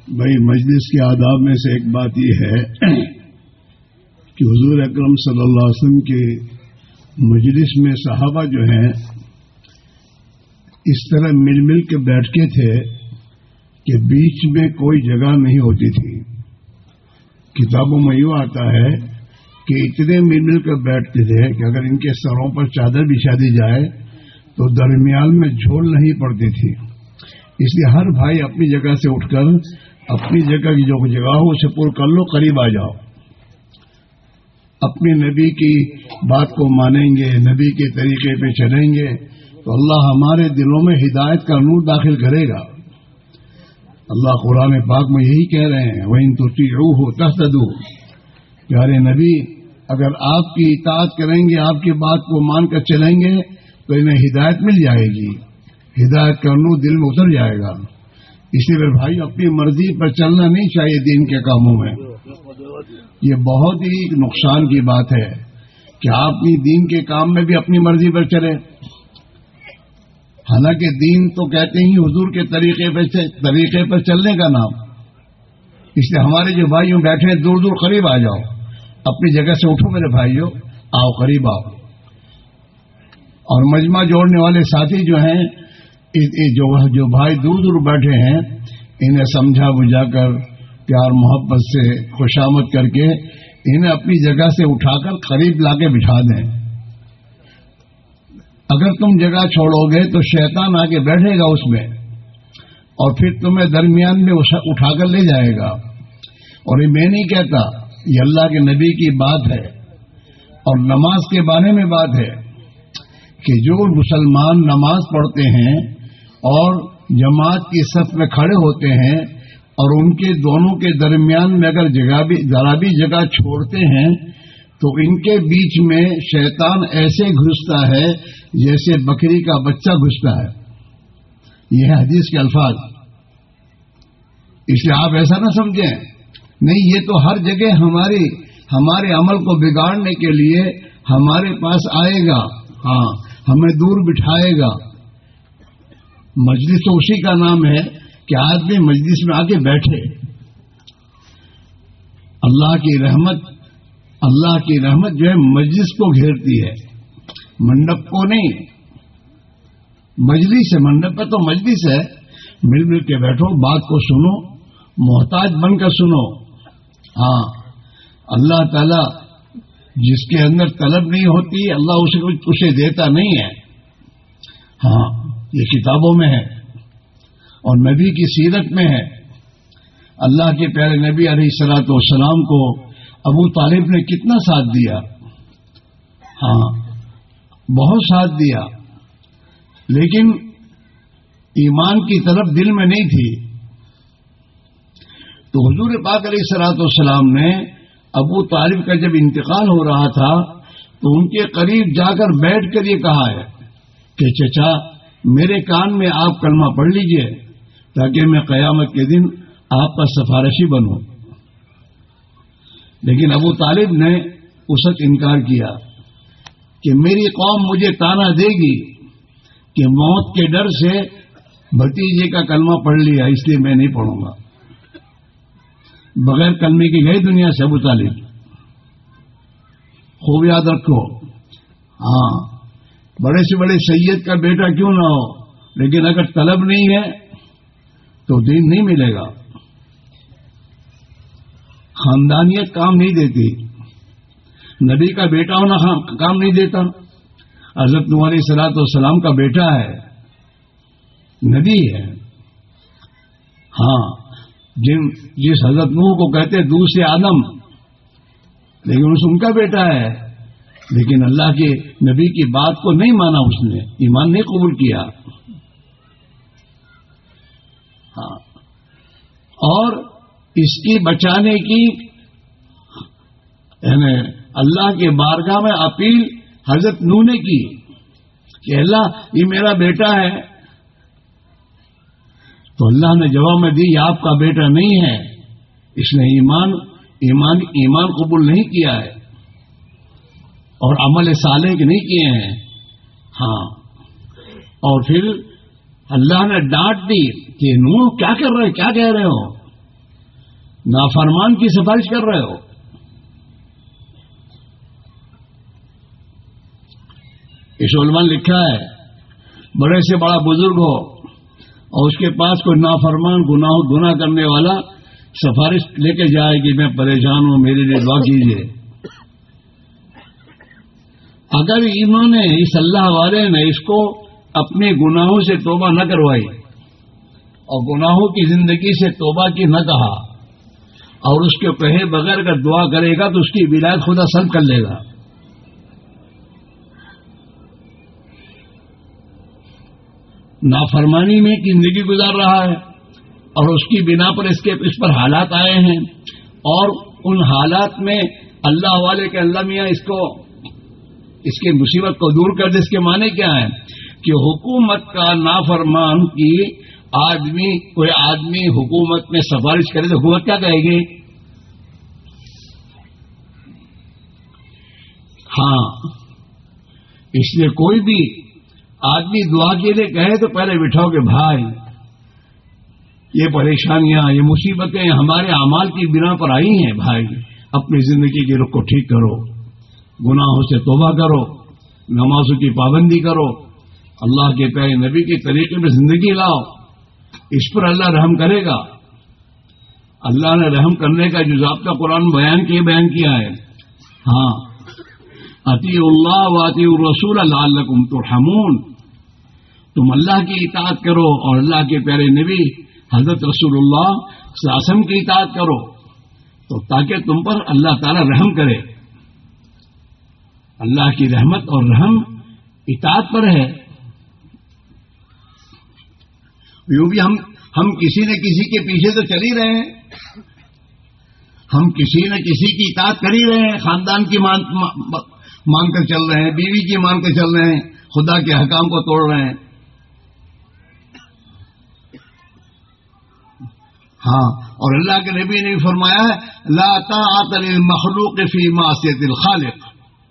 بھائی مجلس کے آداب میں سے ایک بات یہ ہے کہ حضور اکرم صلی اللہ علیہ وسلم کے مجلس میں صحابہ جو ہیں اس طرح مل مل کے بیٹھتے تھے کہ بیچ میں کوئی جگہ نہیں ہوتی تھی. کتابوں میں یوں آتا ہے کہ اتنے مل مل کر بیٹھتے تھے کہ اگر ان کے سروں پر چادر بچھا دی جائے تو درمیان میں جھول نہیں پڑتی تھی. اس لیے ہر بھائی اپنی جگہ سے اٹھ کر اپنی جگہ کی جو جگہ ہو اسے پور کر لو، قریب آ جاؤ. اپنی نبی کی بات کو مانیں گے، نبی کے طریقے پہ چلیں گے تو اللہ ہمارے دلوں میں ہدایت کا نور داخل کرے گا. اللہ قرآن پاک میں یہی کہہ رہے ہیں وَإِن تُطِيعُوهُ تَهْتَدُوا. پیارے نبی اگر آپ کی اطاعت کریں گے، آپ کی بات کو مان کر چلیں گے تو انہیں ہدایت مل جائے گی، ہدایت کا نور دل میں اتر جائے گا. اسی لیے بھائی اپنی مرضی پر چلنا نہیں چاہیے دین کے کاموں میں. یہ بہت ہی نقصان کی بات ہے کہ آپ اپنی دین کے کام میں بھی اپنی مرضی پر چلیں. حالانکہ دین تو کہتے ہی حضور کے طریقے پر چلنے کا نام. اس لیے ہمارے جو بھائی بیٹھے ہیں دور دور قریب آ جاؤ، اپنی جگہ سے اٹھو میرے بھائیو، آؤ قریب آؤ. اور مجمع جوڑنے والے ساتھی جو ہیں، جو بھائی دور دور بیٹھے ہیں، انہیں سمجھا بجھا کر پیار محبت سے خوشامد کر کے انہیں اپنی جگہ سے اٹھا کر قریب لا کے بٹھا دیں. اگر تم جگہ چھوڑو گے تو شیطان آ کے بیٹھے گا اس میں اور پھر تمہیں درمیان میں اٹھا کر لے جائے گا. اور یہ میں نہیں کہتا، یہ اللہ کے نبی کی بات ہے اور نماز کے بارے میں بات ہے کہ جو مسلمان نماز پڑھتے ہیں اور جماعت کی صف میں کھڑے ہوتے ہیں اور ان کے دونوں کے درمیان میں اگر ذرا بھی جگہ چھوڑتے ہیں تو ان کے بیچ میں شیطان ایسے گھستا ہے جیسے بکری کا بچہ گھستا ہے. یہ ہے حدیث کے الفاظ. اس لیے آپ ایسا نہ سمجھیں، نہیں یہ تو ہر جگہ ہمارے عمل کو بگاڑنے کے لیے ہمارے پاس آئے گا، ہاں ہمیں دور بٹھائے گا. مجلس تو اسی کا نام ہے کہ آدمی مجلس میں آ کے بیٹھے. اللہ کی رحمت جو ہے مجلس کو گھیرتی ہے، منڈپ کو نہیں. مجلس ہے، منڈپ پہ تو مجلس ہے. مل مل کے بیٹھو، بات کو سنو، محتاج بن کر سنو. ہاں اللہ تعالی جس کے اندر طلب نہیں ہوتی اللہ اسے دیتا نہیں ہے. ہاں یہ کتابوں میں ہے اور نبی کی سیرت میں ہے. اللہ کے پیارے نبی علیہ الصلوۃ والسلام کو ابو طالب نے کتنا ساتھ دیا. ہاں بہت ساتھ دیا، لیکن ایمان کی طرف دل میں نہیں تھی. تو حضور پاک علیہ الصلوۃ والسلام نے ابو طالب کا جب انتقال ہو رہا تھا تو ان کے قریب جا کر بیٹھ کر یہ کہا ہے کہ چچا میرے کان میں آپ کلمہ پڑھ لیجئے تاکہ میں قیامت کے دن آپ کا سفارشی بنوں. لیکن ابو طالب نے اس وقت انکار کیا کہ میری قوم مجھے تانا دے گی کہ موت کے ڈر سے بھتیجے کا کلمہ پڑھ لیا اس لیے میں نہیں پڑھوں گا. بغیر کلمے کی گئی دنیا سے ابو طالب. خوب یاد رکھو، ہاں بڑے سے بڑے سید کا بیٹا کیوں نہ ہو، لیکن اگر طلب نہیں ہے تو دین نہیں ملے گا. خاندانیت کام نہیں دیتی، نبی کا بیٹا ہونا کام نہیں دیتا. حضرت نوح علیہ الصلوۃ والسلام کا بیٹا ہے، نبی ہے. ہاں جس حضرت نوح کو کہتے دوسرے آدم، لیکن ان کا بیٹا ہے. لیکن اللہ کے نبی کی بات کو نہیں مانا، اس نے ایمان نہیں قبول کیا. ہاں اور اس کی بچانے کی یعنی اللہ کے بارگاہ میں اپیل حضرت نوح نے کی کہ اللہ یہ میرا بیٹا ہے. تو اللہ نے جواب میں دی یہ آپ کا بیٹا نہیں ہے، اس نے ایمان قبول نہیں کیا ہے اور عمل صالح کے نہیں کیے ہیں. ہاں اور پھر اللہ نے ڈانٹ دی کہ نوح کیا کر رہے، کیا کہہ رہے ہو. نافرمان کی سفارش کر رہے ہو. اس علماء نے لکھا ہے بڑے سے بڑا بزرگ ہو اور اس کے پاس کوئی نافرمان گناہ کرنے والا سفارش لے کے جائے کہ میں پریشان ہوں, میرے لیے دعا کیجیے. اگر انہوں نے اس اللہ والے نے اس کو اپنے گناہوں سے توبہ نہ کروائی اور گناہوں کی زندگی سے توبہ کی نہ کہا اور اس کے کہے بغیر اگر دعا کرے گا تو اس کی ولایت خدا سلب کر لے گا. نافرمانی میں زندگی گزار رہا ہے اور اس کی بنا پر اس پر حالات آئے ہیں اور ان حالات میں اللہ والے کے اللہ میاں اس کے مصیبت کو دور کر دے. اس کے معنی کیا ہے کہ حکومت کا نافرمان کی کوئی آدمی حکومت میں سفارش کرے تو حکومت کیا کہے گی؟ ہاں, اس لیے کوئی بھی آدمی دعا کے لیے کہے تو پہلے بٹھاؤ کہ بھائی یہ پریشانیاں یہ مصیبتیں ہمارے اعمال کی بنا پر آئی ہیں, بھائی اپنی زندگی کے رخ کو ٹھیک کرو, گناہوں سے توبہ کرو, نمازوں کی پابندی کرو, اللہ کے پیارے نبی کے طریقے میں زندگی لاؤ. اس پر اللہ رحم کرے گا. اللہ نے رحم کرنے کا جو ضابطہ قرآن بیان کیا ہے. ہاں, اطیعوا اللہ واطیعوا الرسول لعلکم ترحمون. تم اللہ کی اطاعت کرو اور اللہ کے پیارے نبی حضرت رسول اللہ صلی اللہ علیہ وسلم کی اطاعت کرو تو تاکہ تم پر اللہ تعالی رحم کرے. اللہ کی رحمت اور رحم اطاعت پر ہے. یوں بھی ہم کسی نہ کسی کے پیچھے تو چل ہی رہے ہیں, ہم کسی نہ کسی کی اطاعت کر ہی رہے ہیں, خاندان کی مان کر چل رہے ہیں, بیوی کی مان کر چل رہے ہیں, خدا کے حکام کو توڑ رہے ہیں. ہاں, اور اللہ کے نبی نے بھی فرمایا ہے لا طاعت للمخلوق فی معصیۃ الخالق,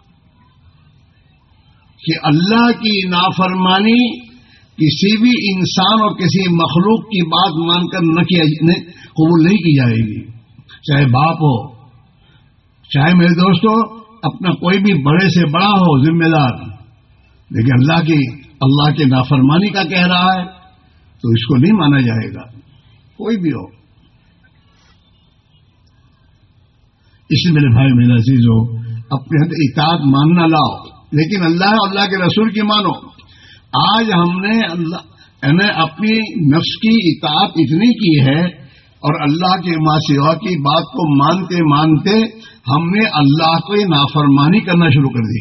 کہ اللہ کی نافرمانی کسی بھی انسان اور کسی مخلوق کی بات مان کر قبول نہیں کی جائے گی, چاہے باپ ہو, چاہے میرے دوستو اپنا کوئی بھی بڑے سے بڑا ہو ذمہ دار, لیکن اللہ کے نافرمانی کا کہہ رہا ہے تو اس کو نہیں مانا جائے گا, کوئی بھی ہو. اس لیے میرے بھائی میرے عزیز ہو, اپنے اطاعت ماننا لاؤ, لیکن اللہ اور اللہ کے رسول کی مانو. آج ہم نے اپنی نفس کی اطاعت اتنی کی ہے اور اللہ کے ماں سوا کی بات کو مانتے مانتے ہم نے اللہ کو نافرمانی کرنا شروع کر دی.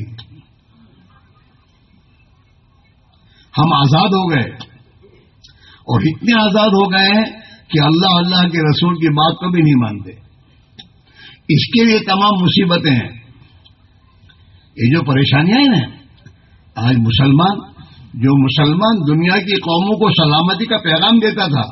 ہم آزاد ہو گئے اور اتنے آزاد ہو گئے ہیں کہ اللہ کے رسول کی بات کو بھی نہیں مانتے. اس کے لیے تمام مصیبتیں ہیں. یہ جو پریشانیاں ہیں نا, آج مسلمان دنیا کی قوموں کو سلامتی کا پیغام دیتا تھا.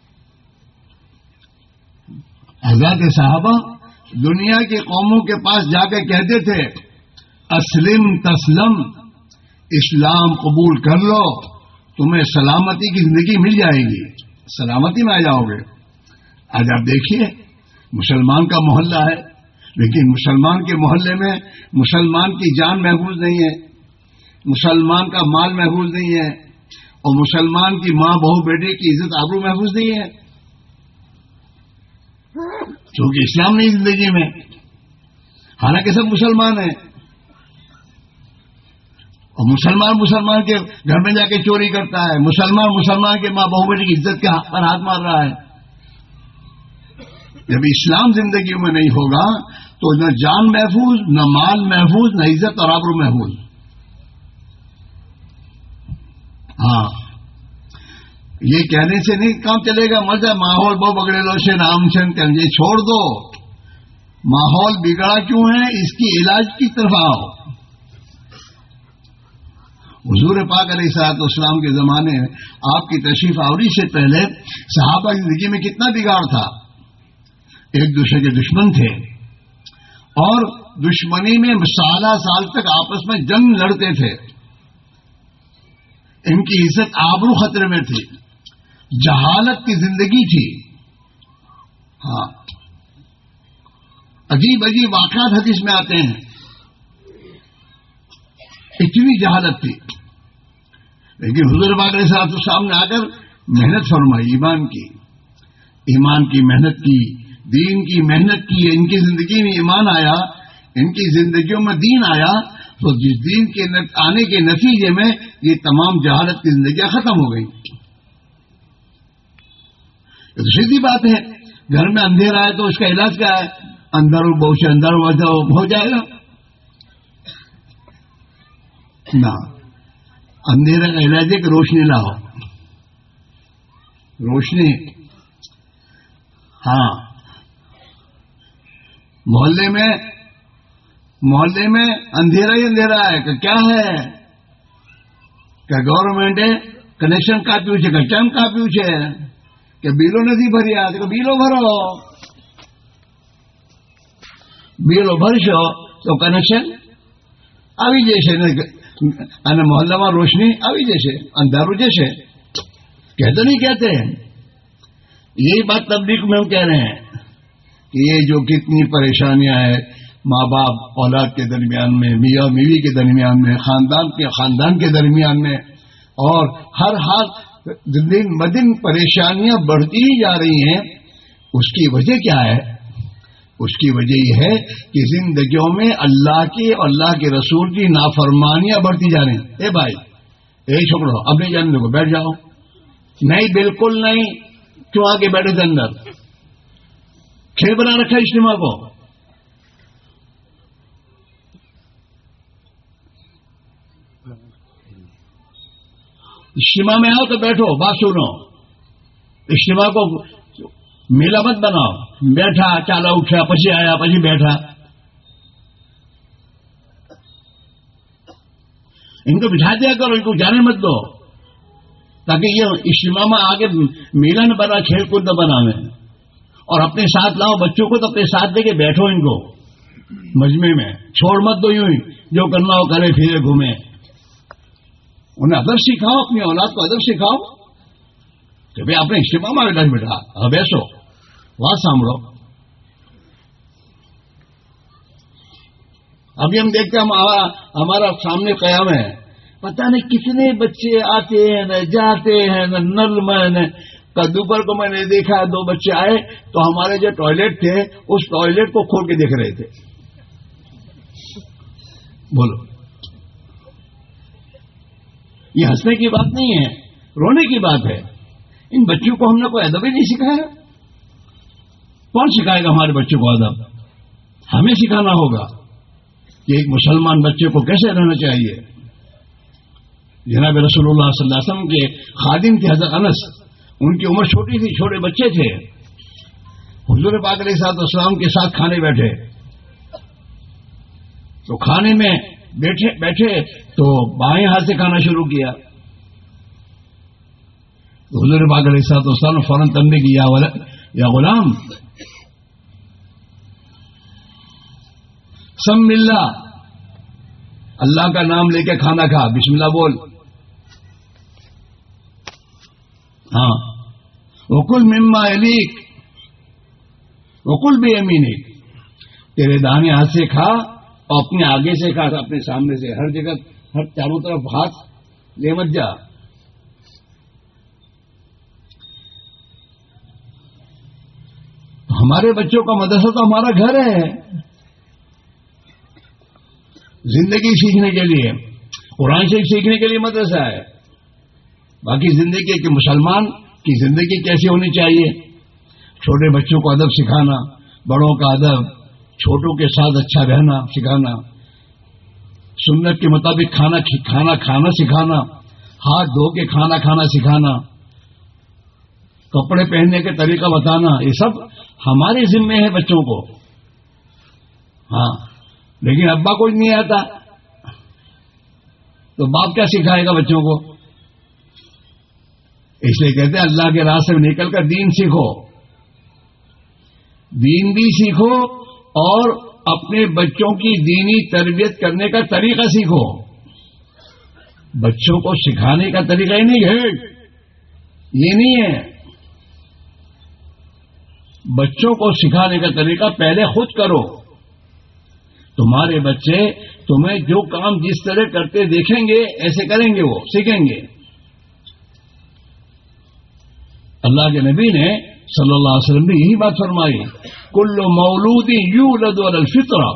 حضرات صحابہ دنیا کی قوموں کے پاس جا کے کہتے تھے اسلم تسلم, اسلام قبول کر لو, تمہیں سلامتی کی زندگی مل جائے گی, سلامتی میں آ جاؤ گے. آج آپ دیکھیے مسلمان کا محلہ ہے, لیکن مسلمان کے محلے میں مسلمان کی جان محفوظ نہیں ہے, مسلمان کا مال محفوظ نہیں ہے, اور مسلمان کی ماں بہو بیٹے کی عزت آبرو محفوظ نہیں ہے, کیونکہ اسلام نہیں زندگی میں. حالانکہ سب مسلمان ہیں, اور مسلمان کے گھر میں جا کے چوری کرتا ہے, مسلمان کے ماں بہو بیٹے کی عزت کے پر ہاتھ مار رہا ہے. جب اسلام زندگی میں نہیں ہوگا تو نہ جان محفوظ, نہ مال محفوظ, نہ عزت اور آبرو محفوظ. ہاں, یہ کہنے سے نہیں کام چلے گا, مزہ ماحول بہت بگڑے لو سے نام چند کر, یہ چھوڑ دو. ماحول بگڑا کیوں ہے, اس کی علاج کی طرف آؤ. حضور پاک علیہ الصلوۃ والسلام کے زمانے میں آپ کی تشریف آوری سے پہلے صحابہ کی زندگی میں کتنا بگاڑ تھا. ایک دوسرے کے دشمن تھے اور دشمنی میں سال تک آپس میں جنگ لڑتے تھے. ان کی عزت آبرو خطرے میں تھی, جہالت کی زندگی تھی. ہاں, عجیب عجیب واقعات حدیث میں آتے ہیں. اتنی جہالت تھی، لیکن حضور پاک علیہ الصلوۃ والسلام نے آ کر محنت فرمائی، ایمان کی محنت کی، دین کی محنت کی. ان کی زندگی میں ایمان آیا، ان کی زندگیوں میں دین آیا، تو جس دین کے آنے کے نتیجے میں یہ تمام جہالت کی زندگیاں ختم ہو گئی. یہ تو سیدھی بات ہے. گھر میں اندھیرا ہے تو اس کا علاج کیا ہے؟ اندر ہو جائے گا نہ. اندھیرے کا علاج ہے کہ روشنی لاؤ. روشنی، ہاں. محلے میں اندھیرا ہی اندھیرا ہے کہ کیا ہے؟ کہ گورنمنٹ کنیکشن کا پیوچے کہ ٹائم کا پیوچے کہ بلو نہیں بھری آتے کہ بلو بھرو، بلو بھرشو تو کنیکشن આવી જશે અને મોહલ્લામાં રોશની આવી જશે, અંધારું જશે. کہتے نہیں کہتے ہیں. یہی بات تبلیغ میں ہم کہہ رہے ہیں کہ یہ جو کتنی پریشانیاں ہیں ماں باپ اولاد کے درمیان میں، میاں بیوی کے درمیان میں، خاندان کے درمیان میں، اور ہر حال دن بدن پریشانیاں بڑھتی ہی جا رہی ہیں. اس کی وجہ کیا ہے؟ اس کی وجہ یہ ہے کہ زندگیوں میں اللہ کی اور اللہ کے رسول کی نافرمانیاں بڑھتی جا رہی ہیں. اے بھائی، اے چھوڑو، اب نہیں جانے دو، بیٹھ جاؤ. نہیں، بالکل نہیں. کیوں آگے بیٹھے تھے اندر؟ کھیل بنا رکھا اجتماع کو. اجتماع میں آؤ تو بیٹھو، بات سنو. اجتماع کو میلہ مت بناؤ. بیٹھا، چالا اٹھا، پچھی آیا، پچھی بیٹھا. ان کو بٹھا دیا کرو، ان کو جانے مت دو، تاکہ یہ اجتماع میں آگے میلہ نہ بنا، کھیل کود نہ بنا میں. اور اپنے ساتھ لاؤ بچوں کو، تو اپنے ساتھ دے کے بیٹھو ان کو مجمع میں. چھوڑ مت دو یوں ہی، جو کرنا ہو کرے، پھرے گھومے. انہیں ادب سکھاؤ، اپنی اولاد کو ادب سکھاؤ کہ بھائی اپنے اجتماع میں بیٹھا بیسو، بات سامڑو. ابھی ہم دیکھتے ہیں ہمارا سامنے قیام ہے، پتہ نہیں کتنے بچے آتے ہیں نہ جاتے ہیں، نہ نل میں. دوپہر کو میں نے دیکھا 2 بچے آئے تو ہمارے جو ٹوائلٹ تھے اس ٹوائلٹ کو کھول کے دیکھ رہے تھے. بولو، یہ ہنسنے کی بات نہیں ہے، رونے کی بات ہے. ان بچوں کو ہم نے کوئی ادب ہی نہیں سکھایا. کون سکھائے گا ہمارے بچوں کو ادب؟ ہمیں سکھانا ہوگا کہ ایک مسلمان بچے کو کیسے رہنا چاہیے. جناب رسول اللہ صلی اللہ علیہ وسلم کے خادم تھے حضرت انس. ان کی عمر چھوٹی تھی، چھوٹے بچے تھے. حضور پاک علیہ الصلوۃ والسلام کے ساتھ کھانے بیٹھے تو کھانے میں بیٹھے تو بائیں ہاتھ سے کھانا شروع کیا. تو حضور پاک علیہ الصلوۃ والسلام نے فوراً تنبیہ کی، یا غلام سم اللہ، اللہ کا نام لے کے کھانا کھا، بسم اللہ بول. ہاں، وکل مما یلیک وکل بیمینک، تیرے دانے ہاتھ سے کھا اور اپنے آگے سے کھا، اپنے سامنے سے. ہر جگہ، ہر چاروں طرف ہاتھ لے مت جا. ہمارے بچوں کا مدرسہ تو ہمارا گھر ہے. زندگی سیکھنے کے لیے، قرآن شریف سیکھنے کے لیے مدرسہ ہے. باقی زندگی کہ مسلمان کی زندگی کیسی ہونی چاہیے، چھوٹے بچوں کو ادب سکھانا، بڑوں کا ادب، چھوٹوں کے ساتھ اچھا رہنا سکھانا، سنت کے مطابق کھانا سکھانا، ہاتھ دھو کے کھانا سکھانا، کپڑے پہننے کے طریقہ بتانا، یہ سب ہمارے ذمے ہے بچوں کو. ہاں، لیکن ابا کو نہیں آتا تو باپ کیا سکھائے گا بچوں کو؟ اس لیے کہتے ہیں اللہ کے راستے میں نکل کر دین سیکھو. دین بھی سیکھو اور اپنے بچوں کی دینی تربیت کرنے کا طریقہ سیکھو. بچوں کو سکھانے کا طریقہ ہی نہیں ہے، یہ نہیں ہے. بچوں کو سکھانے کا طریقہ پہلے خود کرو. تمہارے بچے تمہیں جو کام جس طرح کرتے دیکھیں گے ایسے کریں گے، وہ سیکھیں گے. اللہ کے نبی نے صلی اللہ علیہ وسلم نے یہی بات فرمائی، کل مولود یولد علی الفطرہ.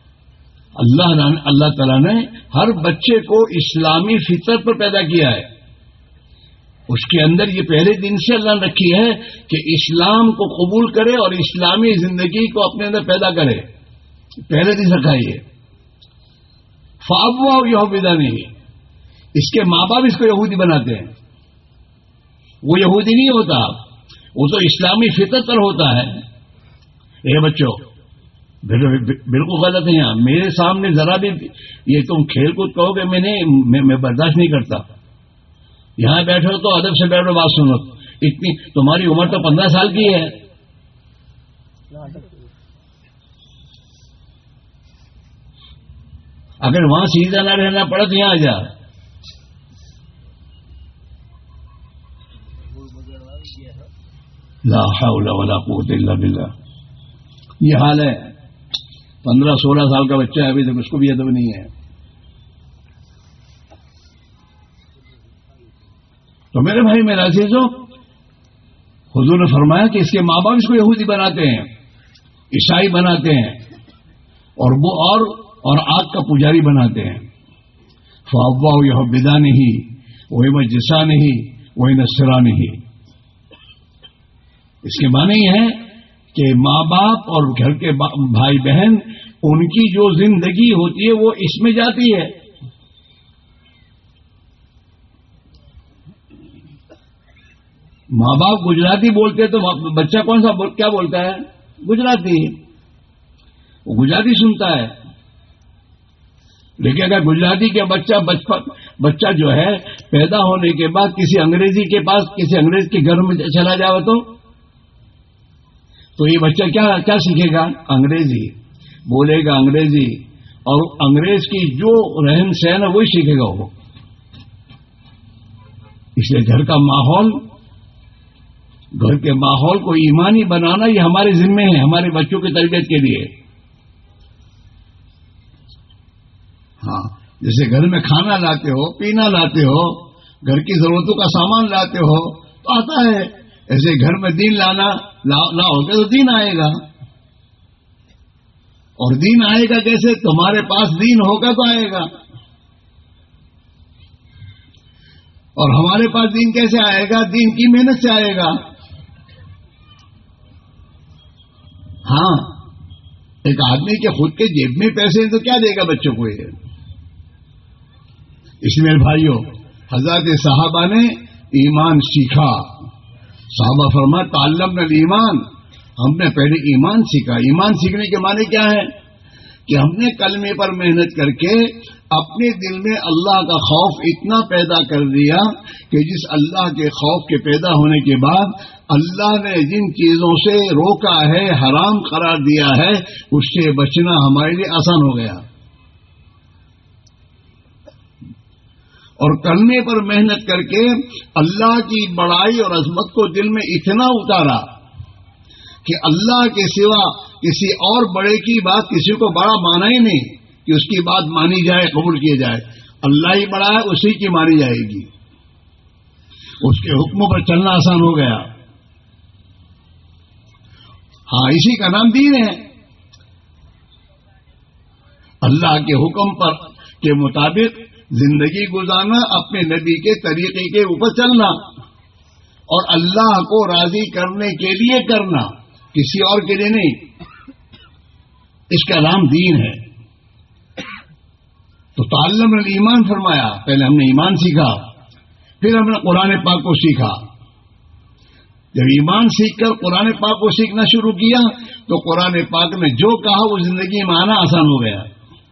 اللہ تعالیٰ نے ہر بچے کو اسلامی فطرت پر پیدا کیا ہے. اس کے اندر یہ پہلے دن سے اللہ نے رکھی ہے کہ اسلام کو قبول کرے اور اسلامی زندگی کو اپنے اندر پیدا کرے. پہلے دن رکھا یہ. فَأَبْوَاهُ يَهُودَانِهِ، اس کے ماں باپ اس کو یہودی بناتے ہیں. وہ یہودی نہیں ہوتا، وہ تو اسلامی فطرت پر ہوتا ہے. اے بچوں بالکل غلط ہے. یہاں میرے سامنے ذرا بھی یہ تم کھیل کود کہو گے میں برداشت نہیں کرتا. یہاں بیٹھو تو ادب سے بیٹھو، بات سنو. اتنی تمہاری عمر تو 15 سال کی ہے. اگر وہاں سیدھا نہ رہنا پڑا تو یہاں آ جا. لا حول ولا قوت الا باللہ. یہ حال ہے. 15-16 سال کا بچہ ہے، ابھی تک اس کو بھی ادب نہیں ہے. تو میرے بھائی میرے عزیزو، حضور نے فرمایا کہ اس کے ماں باپ اس کو یہودی بناتے ہیں، عیسائی بناتے ہیں، اور وہ اور آگ کا پجاری بناتے ہیں. فَأَبْوَاهُ يَحْوِدَانِهِ وَيُمَجِّسَانِهِ وَيُنَصِّرَانِهِ. اس کے معنی یہ ہے کہ ماں باپ اور گھر کے بھائی بہن، ان کی جو زندگی ہوتی ہے وہ اس میں جاتی ہے. ماں باپ گجراتی بولتے تو بچہ کون سا کیا بولتا ہے؟ گجراتی. وہ گجراتی سنتا ہے. لیکن اگر گجراتی کے بچہ جو ہے پیدا ہونے کے بعد کسی انگریزی کے پاس، کسی انگریز کے گھر میں چلا جائے تو یہ بچہ کیا سیکھے گا؟ انگریزی بولے گا، انگریزی، اور انگریز کی جو رہن سہن ہے وہی سیکھے گا وہ. اس لیے گھر کا ماحول، گھر کے ماحول کو ایمانی بنانا یہ ہمارے ذمے ہے، ہمارے بچوں کی تربیت کے لیے. ہاں، جیسے گھر میں کھانا لاتے ہو، پینا لاتے ہو، گھر کی ضرورتوں کا سامان لاتے ہو تو آتا ہے. ایسے گھر میں دین لاؤ گے تو دین آئے گا. اور دین آئے گا کیسے؟ تمہارے پاس دین ہوگا تو آئے گا. اور ہمارے پاس دین کیسے آئے گا؟ دین کی محنت سے آئے گا. ہاں، ایک آدمی کے خود کے جیب میں پیسے ہیں تو کیا دے گا بچوں کو یہ؟ اس لیے بھائیوں، حضرت صحابہ نے ایمان سیکھا. صحابہ فرمایا تعلمنا الایمان، ہم نے پہلے ایمان سیکھا. ایمان سیکھنے کے معنی کیا ہے؟ کہ ہم نے کلمے پر محنت کر کے اپنے دل میں اللہ کا خوف اتنا پیدا کر دیا کہ جس اللہ کے خوف کے پیدا ہونے کے بعد اللہ نے جن چیزوں سے روکا ہے، حرام قرار دیا ہے، اس سے بچنا ہمارے لیے آسان ہو گیا. اور کلمے پر محنت کر کے اللہ کی بڑائی اور عظمت کو دل میں اتنا اتارا کہ اللہ کے سوا کسی اور بڑے کی بات کسی کو بڑا مانا ہی نہیں کہ اس کی بات مانی جائے، قبول کیے جائے. اللہ ہی بڑا ہے، اسی کی مانی جائے گی. اس کے حکموں پر چلنا آسان ہو گیا. ہاں، اسی کا نام دین ہے. اللہ کے حکم پر کے مطابق زندگی گزارنا، اپنے نبی کے طریقے کے اوپر چلنا، اور اللہ کو راضی کرنے کے لیے کرنا، کسی اور کے لیے نہیں. اس کا نام دین ہے. تو تعلم الایمان فرمایا. پہلے ہم نے ایمان سیکھا، پھر ہم نے قرآن پاک کو سیکھا. جب ایمان سیکھ کر قرآن پاک کو سیکھنا شروع کیا تو قرآن پاک نے جو کہا وہ زندگی میں آنا آسان ہو گیا.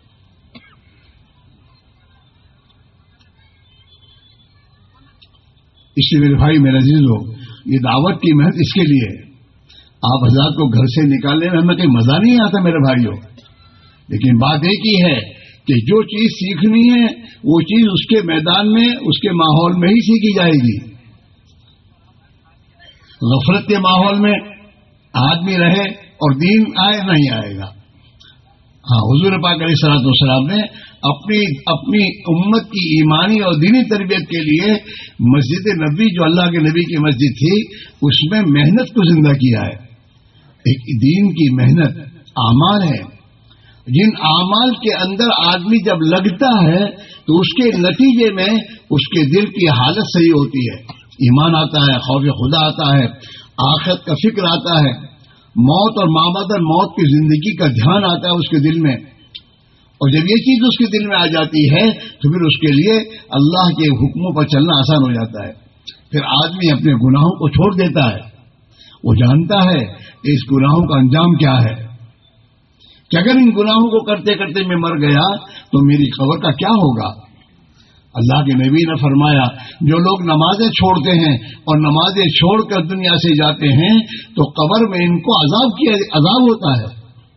اس لیے میرے بھائی میرے عزیزو، یہ دعوت کی محنت اس کے لیے. آپ حضرات کو گھر سے نکالنے میں ہمیں کوئی مزہ نہیں آتا میرے بھائیوں، لیکن بات ایک ہی ہے کہ جو چیز سیکھنی ہے وہ چیز اس کے میدان میں، اس کے ماحول میں ہی سیکھی جائے گی. غفلت کے ماحول میں آدمی رہے اور دین آئے نہیں آئے گا. ہاں، حضور پاک علیہ الصلوۃ والسلام نے اپنی امت کی ایمانی اور دینی تربیت کے لیے مسجد نبی، جو اللہ کے نبی کی مسجد تھی، اس میں محنت کو زندہ کیا ہے. ایک دین کی محنت اعمال ہے، جن اعمال کے اندر آدمی جب لگتا ہے تو اس کے نتیجے میں اس کے دل کی حالت صحیح ہوتی ہے. ایمان آتا ہے، خوف خدا آتا ہے، آخرت کا فکر آتا ہے، موت اور مابعد موت کی زندگی کا دھیان آتا ہے اس کے دل میں. اور جب یہ چیز اس کے دل میں آ جاتی ہے تو پھر اس کے لیے اللہ کے حکموں پر چلنا آسان ہو جاتا ہے. پھر آدمی اپنے گناہوں کو چھوڑ دیتا ہے. وہ جانتا ہے کہ اس گناہوں کا انجام کیا ہے، کہ اگر ان گناہوں کو کرتے کرتے میں مر گیا تو میری قبر کا کیا ہوگا. اللہ کے نبی نے فرمایا، جو لوگ نمازیں چھوڑتے ہیں اور نمازیں چھوڑ کر دنیا سے جاتے ہیں تو قبر میں ان کو عذاب ہوتا ہے.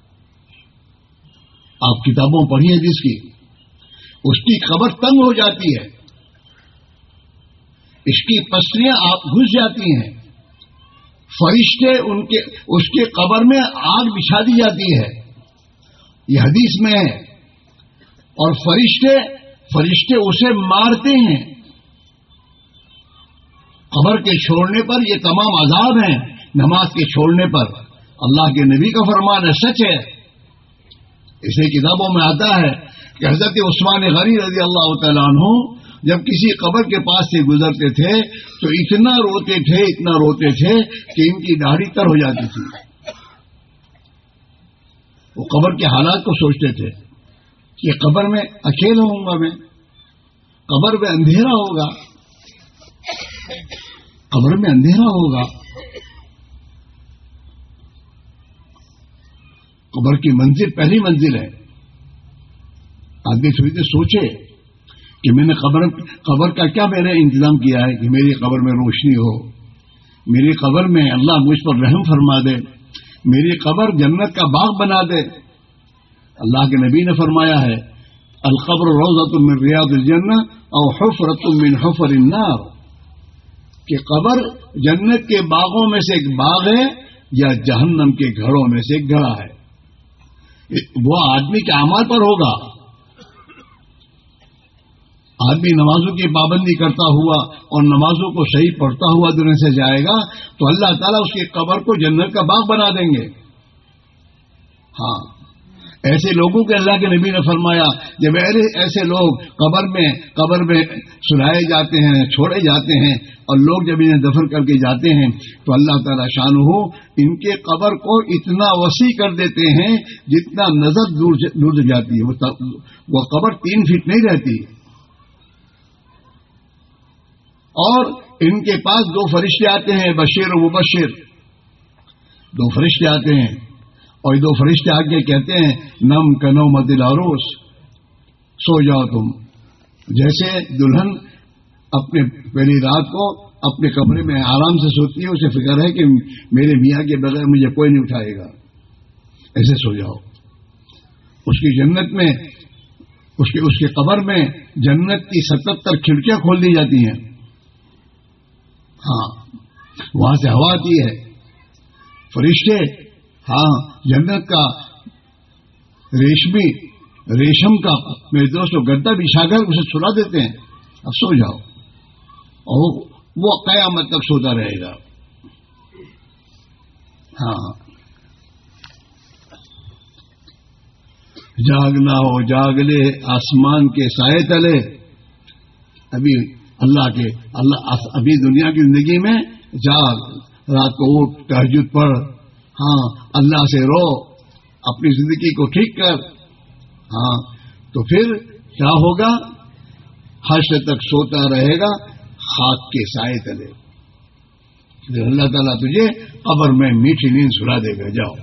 آپ کتابوں پڑھیے جس کی، اس کی قبر تنگ ہو جاتی ہے، اس کی پسلیاں آپ گھس جاتی ہیں، فرشتے اس کے قبر میں آگ بچھا دی جاتی ہے، یہ حدیث میں ہے. اور فرشتے اسے مارتے ہیں. قبر کے چھوڑنے پر یہ تمام عذاب ہیں، نماز کے چھوڑنے پر. اللہ کے نبی کا فرمان ہے، سچ ہے. اسے کتابوں میں آتا ہے کہ حضرت عثمان غنی رضی اللہ تعالیٰ عنہ جب کسی قبر کے پاس سے گزرتے تھے تو اتنا روتے تھے کہ ان کی داڑھی تر ہو جاتی تھی. وہ قبر کے حالات کو سوچتے تھے کہ قبر میں اکیلا ہوں گا، میں قبر میں اندھیرا ہوگا، قبر میں اندھیرا ہوگا. قبر کی منزل پہلی منزل ہے. آدمی تھوڑی دیر سوچے کہ میں نے قبر کا کیا میں نے انتظام کیا ہے کہ میری قبر میں روشنی ہو، میری قبر میں اللہ مجھ پر رحم فرما دے، میری قبر جنت کا باغ بنا دے. اللہ کے نبی نے فرمایا ہے، القبر روضۃ من ریاض الجنہ او حفرۃ من حفر النار، کہ قبر جنت کے باغوں میں سے ایک باغ ہے یا جہنم کے گھروں میں سے ایک گھڑا ہے. وہ آدمی کے اعمال پر ہوگا. آدمی نمازوں کی پابندی کرتا ہوا اور نمازوں کو صحیح پڑھتا ہوا دنیا سے جائے گا تو اللہ تعالیٰ اس کی قبر کو جنت کا باغ بنا دیں گے. ہاں، ایسے لوگوں کے اللہ کے نبی نے فرمایا، جب ایسے لوگ قبر میں سلائے جاتے ہیں، چھوڑے جاتے ہیں، اور لوگ جب انہیں دفن کر کے جاتے ہیں تو اللہ تعالیٰ شانہ ان کے قبر کو اتنا وسیع کر دیتے ہیں جتنا نظر دور جاتی ہے. وہ قبر 3 فٹ نہیں رہتی. اور ان کے پاس 2 فرشتے آتے ہیں، بشیر و مبشر. 2 فرشتے آتے ہیں اور 2 فرشتے آ کے کہتے ہیں، نم کنومت العروس، سو جاؤ تم. جیسے دلہن اپنے پہلی رات کو اپنے کمرے میں آرام سے سوتی ہے، اسے فکر ہے کہ میرے میاں کے بغیر مجھے کوئی نہیں اٹھائے گا، ایسے سو جاؤ. اس کی جنت میں اس کے قبر میں جنت کی 77 کھڑکیاں کھول دی جاتی ہیں. ہاں، وہاں سے ہوا آتی ہے. فرشتے ہاں جنت کا ریشم کا میرے دوستوں گدا بچھا کر اسے سلا دیتے ہیں، اب سو جاؤ. اور وہ قیامت تک سوتا رہے گا. ہاں، جاگنا ہو جاگ لے آسمان کے سائے تلے. ابھی دنیا کی زندگی میں جاگ، رات کو اٹھ، تہجد پڑھ، ہاں اللہ سے رو، اپنی زندگی کو ٹھیک کر. ہاں تو پھر کیا ہوگا؟ حشر تک سوتا رہے گا خاک کے سائے تلے. پھر اللہ تعالیٰ تجھے قبر میں میٹھی نیند سلا دے گا. جاؤ.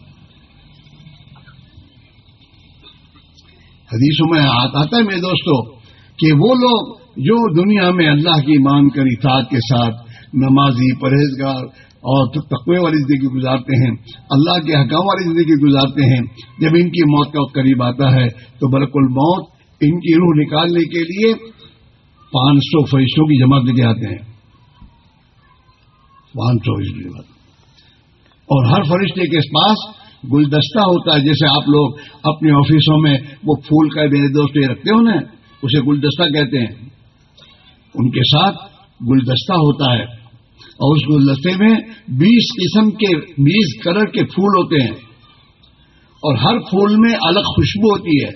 حدیثوں میں آتا ہے میرے دوستوں کہ وہ لوگ جو دنیا میں اللہ کی مان کر اطاعت کے ساتھ نمازی، پرہیزگار اور تقوی والی زندگی گزارتے ہیں، اللہ کے حکام والی زندگی گزارتے ہیں، جب ان کی موت کا قریب آتا ہے تو ملک الموت ان کی روح نکالنے کے لیے 500 فرشتوں کی جماعت لے کے آتے ہیں. 500 فرشتوں کی جماعت. اور ہر فرشتے کے پاس گلدستہ ہوتا ہے. جیسے آپ لوگ اپنے آفسوں میں وہ پھول کا میرے دوست یہ رکھتے ہو نا, اسے گلدستہ کہتے ہیں. ان کے ساتھ گلدستہ ہوتا ہے اور اس گلدستے میں 20 قسم کے 20 کلر کے پھول ہوتے ہیں اور ہر پھول میں الگ خوشبو ہوتی ہے.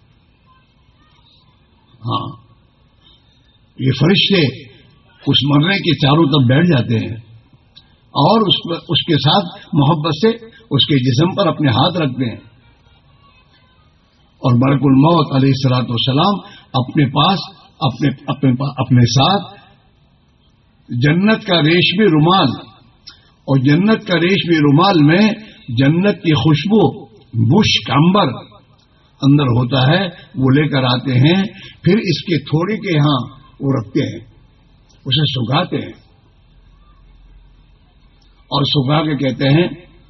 ہاں, یہ فرشتے اس مرنے کے چاروں طرف بیٹھ جاتے ہیں اور اس کے ساتھ محبت سے اس کے جسم پر اپنے ہاتھ رکھتے ہیں. اور ملک الموت علیہ الصلوۃ والسلام اپنے پاس اپنے ساتھ جنت کا ریشمی رومال, اور جنت کا ریشمی رومال میں جنت کی خوشبو مشک عنبر اندر ہوتا ہے, وہ لے کر آتے ہیں. پھر اس کے تھوڑے کے یہاں وہ رکھتے ہیں, اسے سکھاتے ہیں اور سکھا کے کہتے ہیں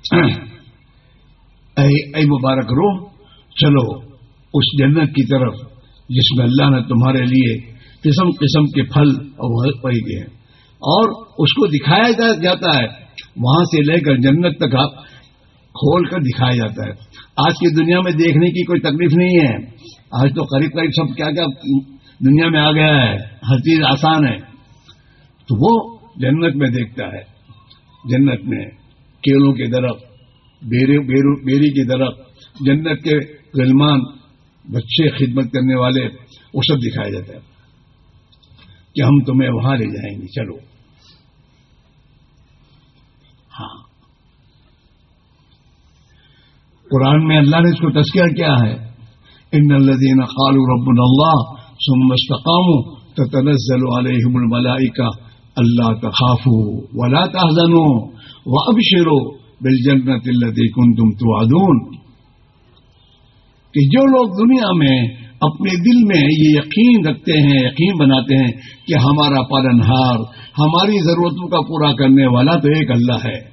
اے مبارک روح, چلو اس جنت کی طرف جس میں اللہ نے تمہارے لیے قسم قسم کے پھل پائی گئے ہیں, اور اس کو دکھایا جاتا ہے. وہاں سے لے کر جنت تک آپ کھول کر دکھایا جاتا ہے. آج کی دنیا میں دیکھنے کی کوئی تکلیف نہیں ہے. آج تو قریب قریب سب کیا کیا دنیا میں آ گیا ہے, ہر چیز آسان ہے. تو وہ جنت میں دیکھتا ہے. جنت میں کیلوں کے درخت, بیری کے درخت, جنت کے غلمان, بچے خدمت کرنے والے, وہ سب دکھایا جاتا ہے کہ ہم تمہیں وہاں لے جائیں گے, چلو. ہاں, قرآن میں اللہ نے اس کو تذکرہ کیا ہے, ان الذین قالوا ربنا اللہ ثم استقاموا تتنزل علیہم الملائکہ الا تخافوا ولا تحزنوا وابشروا بالجنۃ التی کنتم توعدون. کہ جو لوگ دنیا میں اپنے دل میں یہ یقین رکھتے ہیں, یقین بناتے ہیں کہ ہمارا پالنہار, ہماری ضرورتوں کا پورا کرنے والا تو ایک اللہ ہے,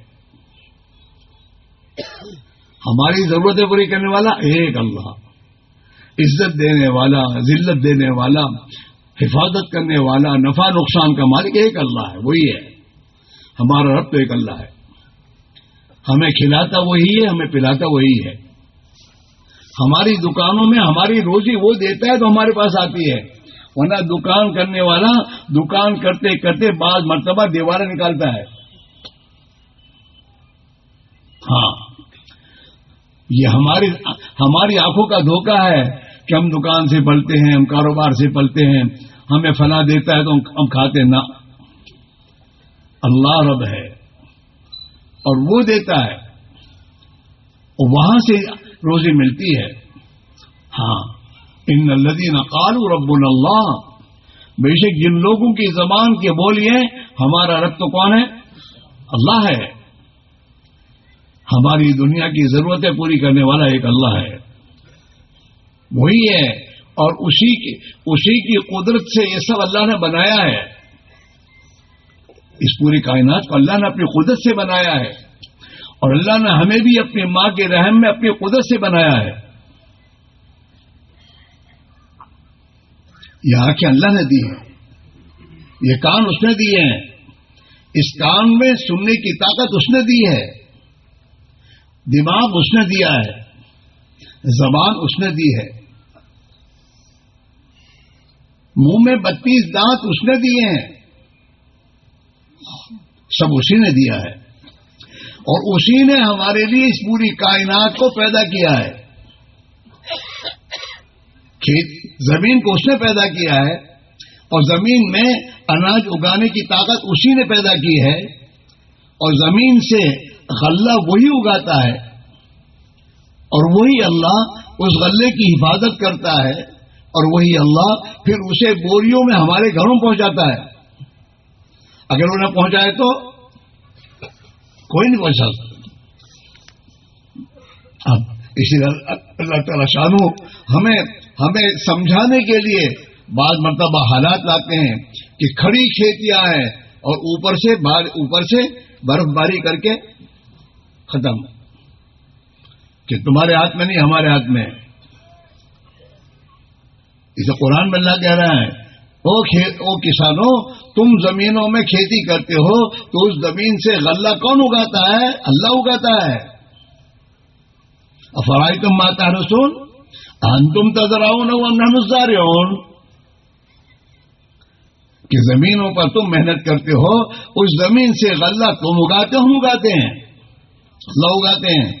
ہماری ضرورتیں پوری کرنے والا ایک اللہ, عزت دینے والا, ذلت دینے والا, حفاظت کرنے والا, نفع نقصان کا مالک ایک اللہ ہے, وہی ہے ہمارا رب. تو ایک اللہ ہے, ہمیں کھلاتا وہی ہے, ہمیں پلاتا وہی ہے. ہماری دکانوں میں ہماری روزی وہ دیتا ہے تو ہمارے پاس آتی ہے, ورنہ دکان کرنے والا دکان کرتے کرتے بعض مرتبہ دیواریں نکالتا ہے. ہاں, یہ ہماری آنکھوں کا دھوکہ ہے کہ ہم دکان سے پلتے ہیں, ہم کاروبار سے پلتے ہیں, ہمیں فلاں دیتا ہے تو ہم کھاتے نہ. اللہ رب ہے اور وہ دیتا ہے, اور وہاں سے روزی ملتی ہے. ہاں, ان الذین قالوا ربنا اللہ, بے شک جن لوگوں کی زبان کے بولیے ہمارا رب تو کون ہے, اللہ ہے, ہماری دنیا کی ضرورتیں پوری کرنے والا ایک اللہ ہے, وہی ہے. اور اسی کی قدرت سے یہ سب اللہ نے بنایا ہے. اس پوری کائنات کو اللہ نے اپنی قدرت سے بنایا ہے, اور اللہ نے ہمیں بھی اپنی ماں کے رحم میں اپنی قدرت سے بنایا ہے. یہ آنکھیں اللہ نے دی ہیں, یہ کان اس نے دیے ہیں, اس کان میں سننے کی طاقت اس نے دی ہے, دماغ اس نے دیا ہے, زبان اس نے دی ہے, منہ میں 32 دانت اس نے دیے ہیں, سب اسی نے دیا ہے. اور اسی نے ہمارے لیے اس پوری کائنات کو پیدا کیا ہے. زمین کو اس نے پیدا کیا ہے, اور زمین میں اناج اگانے کی طاقت اسی نے پیدا کی ہے, اور زمین سے غلہ وہی اگاتا ہے, اور وہی اللہ اس غلے کی حفاظت کرتا ہے, اور وہی اللہ پھر اسے بوریوں میں ہمارے گھروں پہنچاتا ہے. اگر انہیں پہنچائے تو کوئی نہیں پہنچا سکتا. اب اسی اللہ تعالی شانو ہمیں سمجھانے کے لیے بعض مرتبہ حالات لاتے ہیں کہ کھڑی کھیتیاں ہیں اور اوپر سے برف باری کر کے ختم, کہ تمہارے ہاتھ میں نہیں ہمارے ہاتھ میں. اسے قرآن میں اللہ کہہ رہا ہے, او کسانوں تم زمینوں میں کھیتی کرتے ہو تو اس زمین سے غلہ کون اگاتا ہے؟ اللہ اگاتا ہے. افرائیتم ما تحرثون انتم تزرعونه ام نحن الزارعون، کہ زمینوں پر تم محنت کرتے ہو، اس زمین سے غلہ تم اگاتے ہو، ہم اگاتے ہیں، اللہ اگاتے ہیں.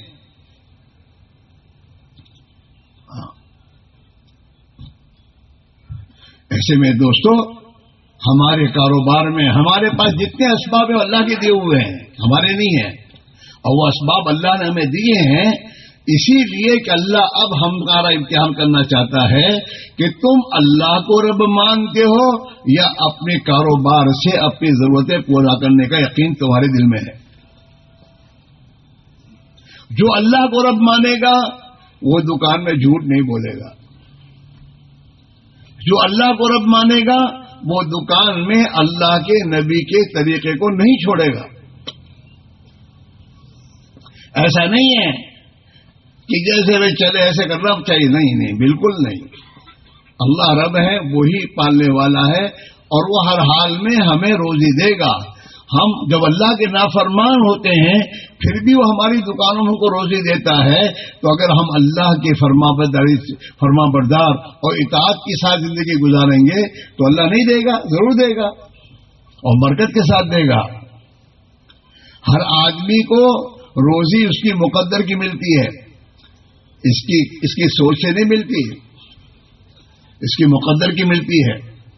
ایسے میں دوستو ہمارے کاروبار میں ہمارے پاس جتنے اسباب ہیں اللہ کے دیے ہوئے ہیں، ہمارے نہیں ہیں، اور وہ اسباب اللہ نے ہمیں دیے ہیں اسی لیے کہ اللہ اب ہمارا امتحان کرنا چاہتا ہے کہ تم اللہ کو رب مانتے ہو یا اپنے کاروبار سے اپنی ضرورتیں پورا کرنے کا یقین تمہارے دل میں ہے. جو اللہ کو رب مانے گا وہ دکان میں جھوٹ نہیں بولے گا، جو اللہ کو رب مانے گا وہ دکان میں اللہ کے نبی کے طریقے کو نہیں چھوڑے گا. ایسا نہیں ہے کہ جیسے میں چلے ایسے کر رب چاہیے، نہیں، بالکل نہیں. اللہ رب ہے، وہی پالنے والا ہے، اور وہ ہر حال میں ہمیں روزی دے گا. ہم جب اللہ کے نافرمان ہوتے ہیں پھر بھی وہ ہماری دکانوں میں کو روزی دیتا ہے، تو اگر ہم اللہ کے فرما بردار اور اطاعت کے ساتھ زندگی گزاریں گے تو اللہ نہیں دے گا، ضرور دے گا اور برکت کے ساتھ دے گا. ہر آدمی کو روزی اس کی مقدر کی ملتی ہے، اس کی سوچ سے نہیں ملتی، اس کی مقدر کی ملتی ہے.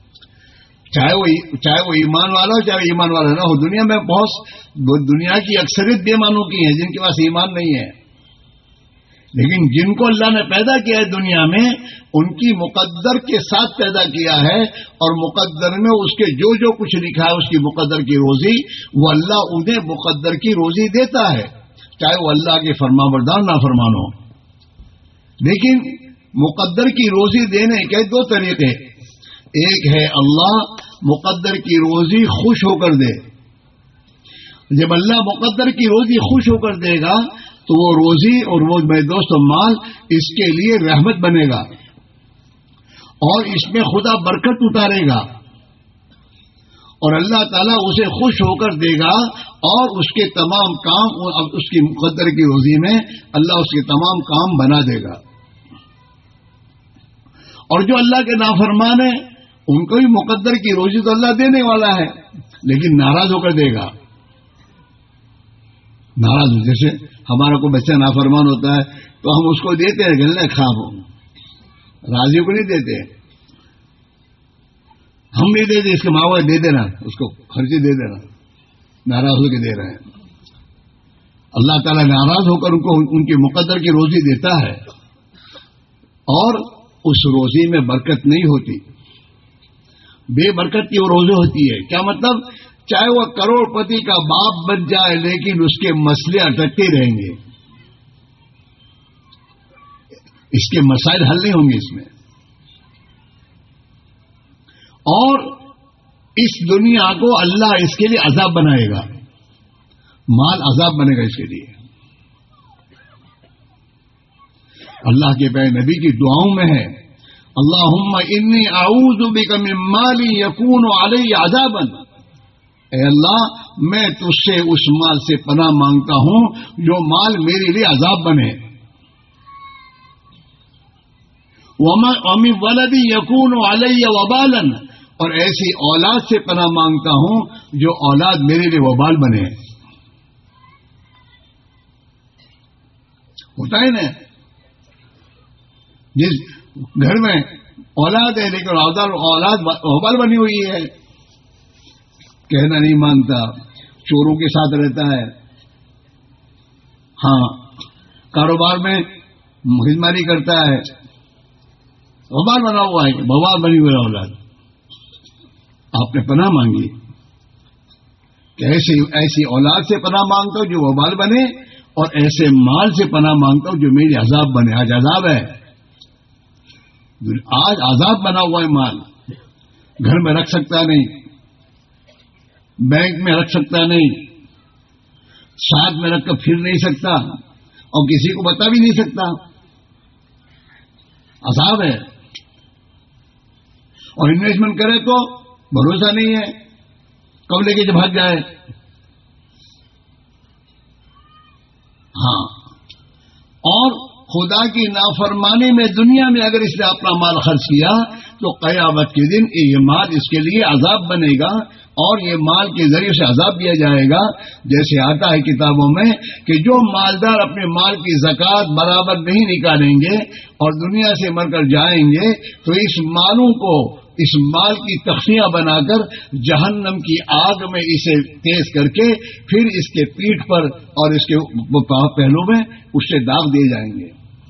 چاہے وہ ایمان والا ہو چاہے ایمان والا نہ ہو. دنیا میں دنیا کی اکثریت بے ایمانوں کی ہے جن کے پاس ایمان نہیں ہے، لیکن جن کو اللہ نے پیدا کیا ہے دنیا میں ان کی مقدر کے ساتھ پیدا کیا ہے، اور مقدر میں اس کے جو کچھ لکھا ہے اس کی مقدر کی روزی وہ اللہ انہیں مقدر کی روزی دیتا ہے، چاہے وہ اللہ کے فرمانبردار نہ فرمان ہو. لیکن مقدر کی روزی دینے کے دو طریقے، ایک ہے اللہ مقدر کی روزی خوش ہو کر دے. جب اللہ مقدر کی روزی خوش ہو کر دے گا تو وہ روزی اور وہ میرے دوست مال اس کے لیے رحمت بنے گا اور اس میں خدا برکت اتارے گا، اور اللہ تعالیٰ اسے خوش ہو کر دے گا اور اس کے تمام کام اس کی مقدر کی روزی میں اللہ اس کے تمام کام بنا دے گا. اور جو اللہ کے نافرمان ہیں ان کو بھی مقدر کی روزی تو اللہ دینے والا ہے لیکن ناراض ہو کر دے گا. ناراض جیسے ہمارا کوئی بچہ نافرمان ہوتا ہے تو ہم اس کو دیتے ہیں گلنے کھا ہو، راضی کو نہیں دیتے، ہم نہیں دیتے، اس کے ماں باپ دے دینا، اس کو خرچے دے دینا، ناراض ہو کے دے رہے ہیں. اللہ تعالیٰ ناراض ہو کر ان کی مقدر کی روزی دیتا ہے اور اس روزی میں برکت نہیں ہوتی، بے برکت کی وہ روزی ہوتی ہے. کیا مطلب؟ چاہے وہ کروڑ پتی کا باپ بن جائے لیکن اس کے مسئلے اٹکتے رہیں گے، اس کے مسائل حل نہیں ہوں گے اس میں، اور اس دنیا کو اللہ اس کے لیے عذاب بنائے گا، مال عذاب بنے گا اس کے لیے. اللہ کے پیارے نبی کی دعاؤں میں ہے اللہم انی اعوذ بک من مال یکون علی عذابا، اے اللہ میں تجھ سے اس مال سے پناہ مانگتا ہوں جو مال میرے لیے عذاب بنے. ومن ولد یکون علی وبالا، اور ایسی اولاد سے پناہ مانگتا ہوں جو اولاد میرے لیے وبال بنے. ہوتا ہے نا، جس گھر میں اولاد ہے لیکن اولاد وبال بنی ہوئی ہے، کہنا نہیں مانتا، چوروں کے ساتھ رہتا ہے، ہاں کاروبار میں مہلمانی کرتا ہے، وبال بنا ہوا ہے، وبال بنی ہوئی اولاد. آپ نے پناہ مانگی کہ ایسی اولاد سے پناہ مانگتا ہوں جو وبال بنے، اور ایسے مال سے پناہ مانگتا ہوں جو میری عذاب بنے. آج عذاب ہے، آج عذاب بنا ہوا ہے مال، گھر میں رکھ سکتا نہیں، بینک میں رکھ سکتا نہیں، ساتھ میں رکھ کر پھر نہیں سکتا اور کسی کو بتا بھی نہیں سکتا. عذاب ہے. اور انویسٹمنٹ کرے تو بھروسہ نہیں ہے، کب لے کے بھاگ جائے. ہاں، اور خدا کی نافرمانی میں دنیا میں اگر اس نے اپنا مال خرچ کیا تو قیامت کے دن یہ مال اس کے لیے عذاب بنے گا، اور یہ مال کے ذریعے سے عذاب دیا جائے گا. جیسے آتا ہے کتابوں میں کہ جو مالدار اپنے مال کی زکوٰۃ برابر نہیں نکالیں گے اور دنیا سے مر کر جائیں گے تو اس مالوں کو، اس مال کی تختیاں بنا کر جہنم کی آگ میں اسے تیز کر کے پھر اس کے پیٹھ پر اور اس کے پہلو میں اس سے داغ دیے جائیں گے.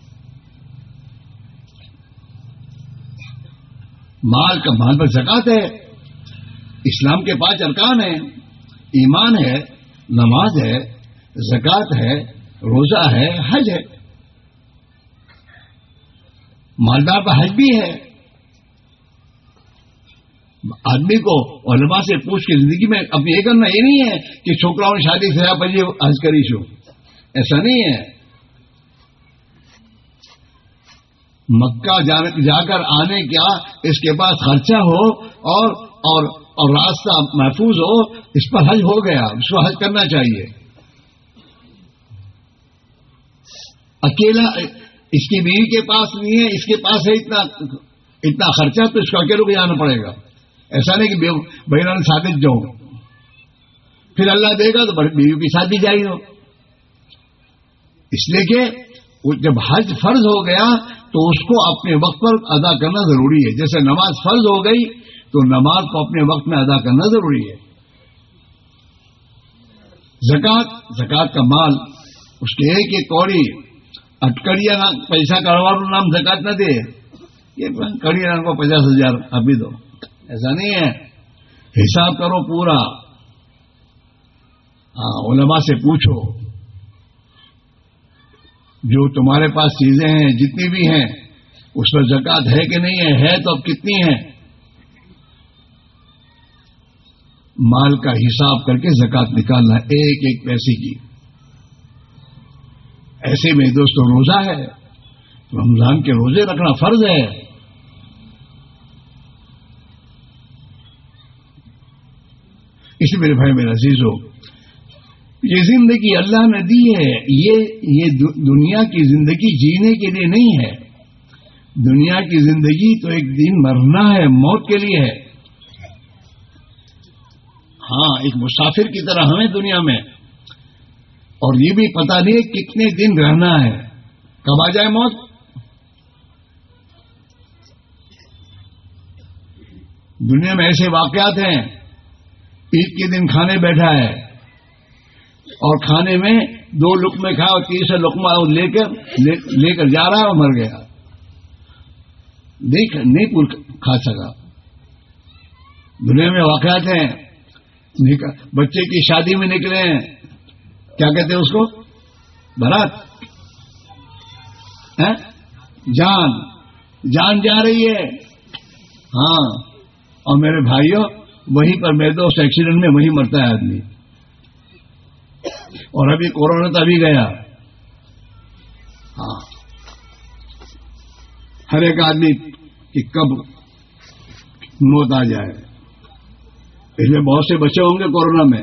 مال پر زکوٰۃ ہے. اسلام کے 5 ارکان ہیں، ایمان ہے، نماز ہے، زکوٰۃ ہے، روزہ ہے، حج ہے. مالدار کا حج بھی ہے. آدمی کو علماء سے پوچھ کے زندگی میں اپنی یہ کرنا یہ نہیں ہے کہ چھوکراؤں نے شادی سے پہلے حج کری شو، ایسا نہیں ہے. مکہ جا کر آنے کیا اس کے بعد خرچہ ہو اور راستہ محفوظ ہو، اس پر حج ہو گیا، اس کو حج کرنا چاہیے. اکیلا اس کی بیوی کے پاس نہیں ہے، اس کے پاس ہے اتنا خرچہ، تو اس کو اکیلے کو جانا پڑے گا. ایسا نہیں کہ بہران ثابت جاؤ، پھر اللہ دے گا تو بیوی کے ساتھ بھی جائیے. اس لیے کہ جب حج فرض ہو گیا تو اس کو اپنے وقت پر ادا کرنا ضروری ہے. جیسے نماز فرض ہو گئی تو نماز کو اپنے وقت میں ادا کرنا ضروری ہے. زکوٰۃ کا مال اس کے ایک ایک کوڑی اٹکڑیا پیسہ کاروبار نام زکوٰۃ نہ دے، یہ کڑیا کو 50,000 ابھی دو، ایسا نہیں ہے. حساب کرو پورا. ہاں، علماء سے پوچھو جو تمہارے پاس چیزیں ہیں جتنی بھی ہیں اس پر زکوٰۃ ہے کہ نہیں ہے تو اب کتنی ہے. مال کا حساب کر کے زکوٰۃ نکالنا ایک ایک پیسے کی. ایسے میں دوستو روزہ ہے، رمضان کے روزے رکھنا فرض ہے. اسی میرے بھائی میرا عزیزو، یہ زندگی اللہ نے دی ہے، یہ دنیا کی زندگی جینے کے لیے نہیں ہے. دنیا کی زندگی تو ایک دن مرنا ہے، موت کے لیے ہے. ہاں، ایک مسافر کی طرح ہمیں دنیا میں، اور یہ بھی پتہ نہیں کتنے دن رہنا ہے، کب آ جائے موت. دنیا میں ایسے واقعات ہیں، عید کے دن کھانے بیٹھا ہے اور کھانے میں 2 لقمے کھا اور تیسرا لقمہ لے کر جا رہا ہے اور مر گیا، نہیں پور کھا سکا. دنیا میں واقعات ہیں. بچے کی شادی میں نکلے ہیں، کیا کہتے ہیں اس کو؟ بارات. جان جا رہی ہے. ہاں، اور میرے بھائیوں وہیں پر میرے دوست ایکسیڈنٹ میں وہیں مرتا ہے آدمی. اور ابھی کورونا تو ابھی گیا. ہاں، ہر ایک آدمی کہ کب موت آ جائے. اس میں بہت سے بچے ہوں گے کورونا میں،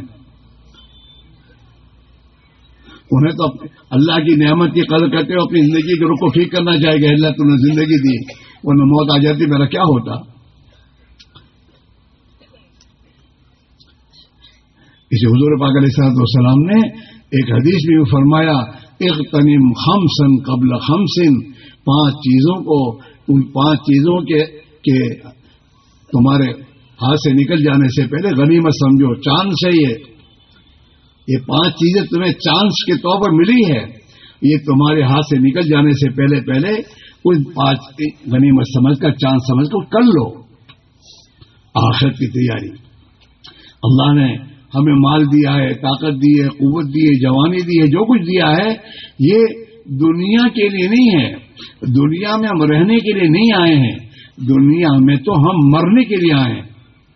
انہیں تو اللہ کی نعمت کی قدر کرتے ہو اپنی زندگی کے رخ کو ٹھیک کرنا چاہیے. اللہ تم نے زندگی دی، ورنہ موت آ جاتی میرا کیا ہوتا. اسے حضور پاک علیہ الصلوۃ والسلام نے ایک حدیث میں فرمایا، اغتنم خمسا قبل خمس، 5 چیزوں کو، ان 5 چیزوں کے تمہارے ہاتھ سے نکل جانے سے پہلے غنیمت سمجھو. چانس ہے یہ 5 چیزیں تمہیں چانس کے طور پر ملی ہے، یہ تمہارے ہاتھ سے نکل جانے سے پہلے ان 5 غنیمت سمجھ کر، چانس سمجھ کر لو. آخرت کی تیاری. اللہ نے ہمیں مال دیا ہے، طاقت دی ہے، قوت دی ہے، جوانی دی ہے، جو کچھ دیا ہے یہ دنیا کے لیے نہیں ہے. دنیا میں ہم رہنے کے لیے نہیں آئے ہیں، دنیا میں تو ہم مرنے کے لیے آئے ہیں.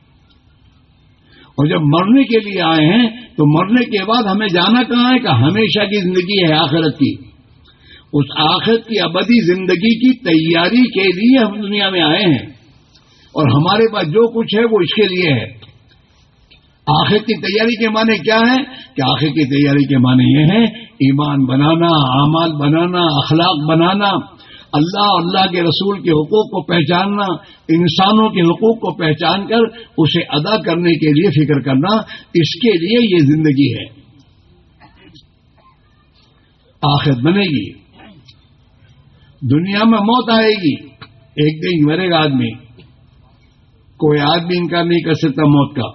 اور جب مرنے کے لیے آئے ہیں تو مرنے کے بعد ہمیں جانا کہاں ہے؟ کہ ہمیشہ کی زندگی ہے آخرت کی. اس آخرت کی ابدی زندگی کی تیاری کے لیے ہم دنیا میں آئے ہیں، اور ہمارے پاس جو کچھ ہے وہ اس کے لیے ہے. آخرت کی تیاری کے معنی کیا ہے کہ آخرت کی تیاری کے معنی یہ ہے ایمان بنانا، اعمال بنانا، اخلاق بنانا، اللہ اور اللہ کے رسول کے حقوق کو پہچاننا، انسانوں کے حقوق کو پہچان کر اسے ادا کرنے کے لیے فکر کرنا، اس کے لیے یہ زندگی ہے. آخرت بنے گی، دنیا میں موت آئے گی، ایک دن مرے گا آدمی، کوئی آدمی انکار نہیں کر سکتا موت کا.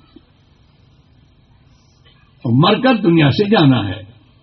مر کر دنیا سے جانا ہے.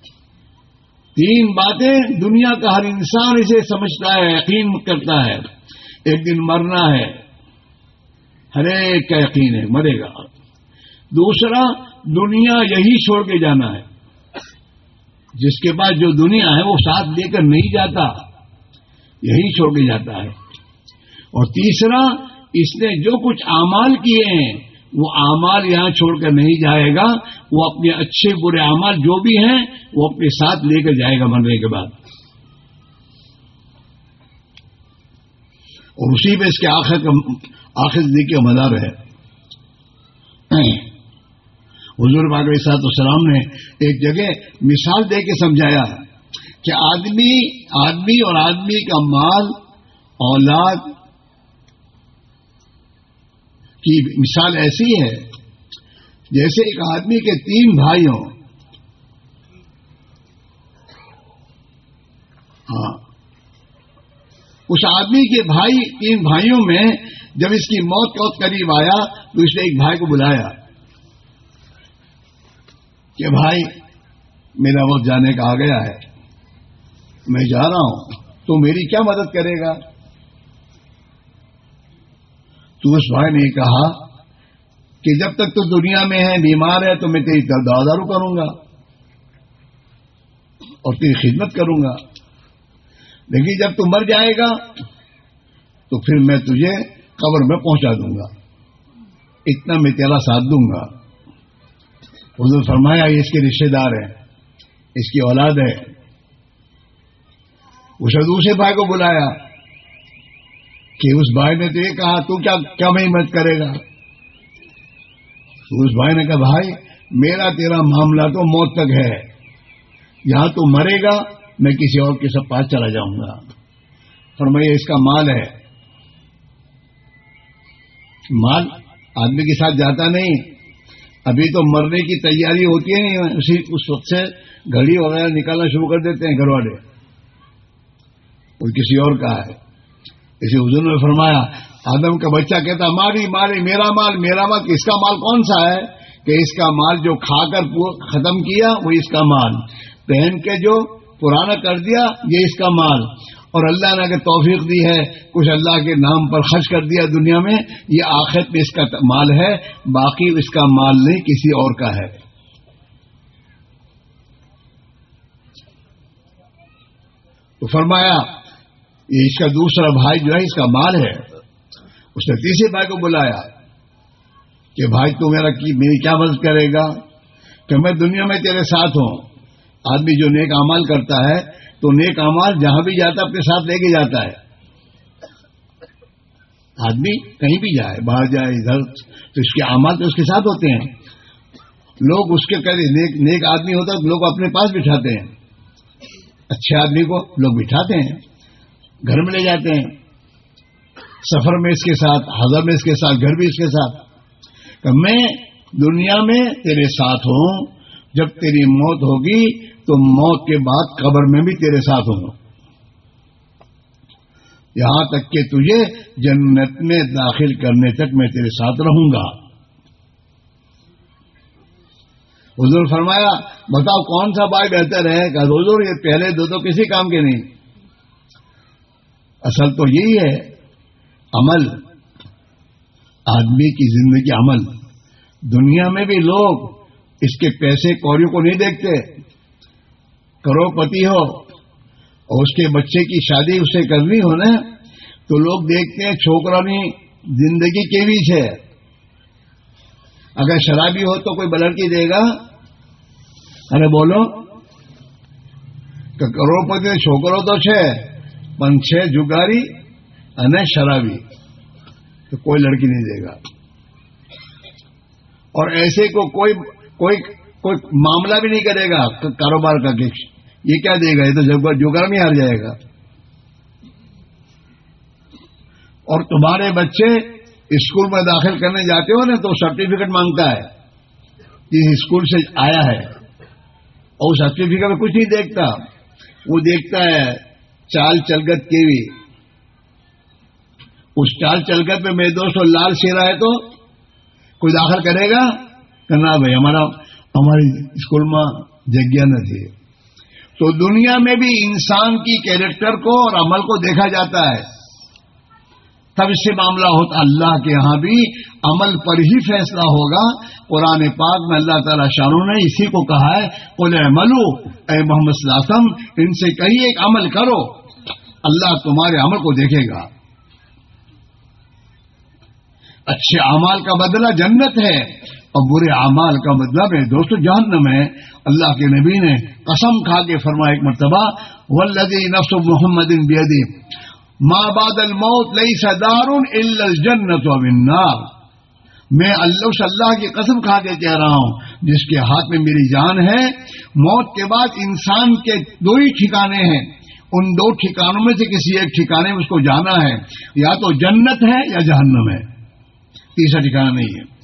3 باتیں دنیا کا ہر انسان اسے سمجھتا ہے، یقین کرتا ہے. ایک دن مرنا ہے، ہر ایک کا یقین ہے مرے گا. دوسرا، دنیا یہی چھوڑ کے جانا ہے، جس کے بعد جو دنیا ہے وہ ساتھ لے کر نہیں جاتا، یہی چھوڑ کے جاتا ہے. اور تیسرا، اس نے جو کچھ اعمال کیے ہیں وہ اعمال یہاں چھوڑ کر نہیں جائے گا، وہ اپنے اچھے برے اعمال جو بھی ہیں وہ اپنے ساتھ لے کر جائے گا مرنے کے بعد. اور اسی پہ اس کے آخر زندگی کا مدار ہے. حضور پاک علیہ الصلوۃ والسلام نے ایک جگہ مثال دے کے سمجھایا کہ آدمی اور آدمی کا مال، اولاد کی مثال ایسی ہے جیسے ایک آدمی کے 3 بھائی ہوں. اس آدمی کے 3 بھائیوں میں جب اس کی موت کا وقت قریب آیا تو اس نے ایک بھائی کو بلایا کہ بھائی میرا وقت جانے کا آ گیا ہے، میں جا رہا ہوں، تو میری کیا مدد کرے گا؟ تو اس بھائی نے کہا کہ جب تک تو دنیا میں ہے، بیمار ہے، تو میں تیری دعوادارو کروں گا اور تیری خدمت کروں گا، لیکن جب تو مر جائے گا تو پھر میں تجھے قبر میں پہنچا دوں گا، اتنا میں تیرا ساتھ دوں گا. حضور فرمایا یہ اس کے رشتے دار ہیں، اس کی اولاد ہے. اسے دوسرے بھائی کو بلایا کہ اس بھائی نے تو یہ کہا تو کیا میں مدد کرے گا؟ تو اس بھائی نے کہا بھائی میرا تیرا معاملہ تو موت تک ہے، یہاں تو مرے گا میں کسی اور کے سب پاس چلا جاؤں گا. فرمایا اس کا مال ہے، مال آدمی کے ساتھ جاتا نہیں، ابھی تو مرنے کی تیاری ہوتی ہے نہیں، اس وقت سے گھڑی وغیرہ نکالنا شروع کر دیتے ہیں گھر والے، وہ کسی اور کا ہے. اسی حضور نے فرمایا آدم کا بچہ کہتا ماری میرا مال، اس کا مال کون سا ہے؟ کہ اس کا مال جو کھا کر ختم کیا وہ اس کا مال، پہن کے جو پرانا کر دیا یہ اس کا مال، اور اللہ نے اگر توفیق دی ہے کچھ اللہ کے نام پر خرچ کر دیا دنیا میں، یہ آخرت میں اس کا مال ہے، باقی اس کا مال نہیں کسی اور کا ہے. تو فرمایا یہ اس کا دوسرا بھائی جو ہے اس کا مال ہے. اس نے تیسرے بھائی کو بلایا کہ بھائی تو میری کیا مدد کرے گا؟ کہ میں دنیا میں تیرے ساتھ ہوں. آدمی جو نیک اعمال کرتا ہے تو نیک اعمال جہاں بھی جاتا ہے اپنے ساتھ لے کے جاتا ہے. آدمی کہیں بھی جائے، باہر جائے ادھر، تو اس کے اعمال تو اس کے ساتھ ہوتے ہیں. لوگ اس کے نیک آدمی ہوتا ہے تو لوگ اپنے پاس بٹھاتے ہیں، اچھے آدمی کو لوگ بٹھاتے ہیں، گھر میں لے جاتے ہیں، سفر میں اس کے ساتھ، حضر میں اس کے ساتھ، گھر بھی اس کے ساتھ. کہ میں دنیا میں تیرے ساتھ ہوں، جب تیری موت ہوگی تو موت کے بعد قبر میں بھی تیرے ساتھ ہوں، یہاں تک کہ تجھے جنت میں داخل کرنے تک میں تیرے ساتھ رہوں گا. حضور فرمایا بتاؤ کون سا بھائی بہتر ہے؟ کہ حضور یہ پہلے دو کسی کام کے نہیں. اصل تو یہی ہے عمل، آدمی کی زندگی عمل. دنیا میں بھی لوگ اس کے پیسے کوریوں کو نہیں دیکھتے. کروڑ پتی ہو اور اس کے بچے کی شادی اسے کرنی ہو نا تو لوگ دیکھتے ہیں چھوکرانی زندگی کے بیچ ہے. اگر شرابی ہو تو کوئی بلڑکی دے گا؟ ارے بولو کہ کروڑ پتی چھوکرو تو پن چھ جگاری અને شرابی تو کوئی لڑکی نہیں دے گا. اور ایسے کو کوئی معاملہ بھی نہیں کرے گا کاروبار کا کہ یہ کیا دے گا، یہ تو جوگر میں ہار جائے گا. اور تمہارے بچے اسکول میں داخل کرنے جاتے ہو نا تو سرٹیفکیٹ مانگتا ہے کہ اسکول سے آیا ہے، اور سرٹیفکیٹ میں کچھ نہیں دیکھتا، وہ دیکھتا ہے چال چلگت کی بھی. اس چال چلگت میں میرے دوست لال سیرا ہے تو کوئی داخل کرے گا کہ نہ بھائی ہماری اسکول میں جگہ نہ تھی. تو دنیا میں بھی انسان کی کیریکٹر کو اور عمل کو دیکھا جاتا ہے، تب اس سے معاملہ ہوتا. اللہ کے ہاں بھی عمل پر ہی فیصلہ ہوگا. قرآن پاک میں اللہ تعالی شانو نے اسی کو کہا ہے، قل اعملوا، اے محمد صلی اللہ علیہ وسلم ان سے کہیے ایک عمل کرو، اللہ تمہارے عمل کو دیکھے گا. اچھے اعمال کا بدلہ جنت ہے اور برے اعمال کا بدلہ میں دوستو جہنم ہے. اللہ کے نبی نے قسم کھا کے فرمایا ایک مرتبہ، والذی نفس محمد بیدی ما بعد الموت لیس دار الا الجنۃ والنار. میں اللہ کی قسم کھا کے کہہ رہا ہوں جس کے ہاتھ میں میری جان ہے، موت کے بعد انسان کے دو ہی ٹھکانے ہیں، ان دو ٹھکانوں میں سے کسی ایک ٹھکانے میں اس کو جانا ہے، یا تو جنت ہے یا جہنم ہے، تیسرا ٹھکانہ نہیں ہے.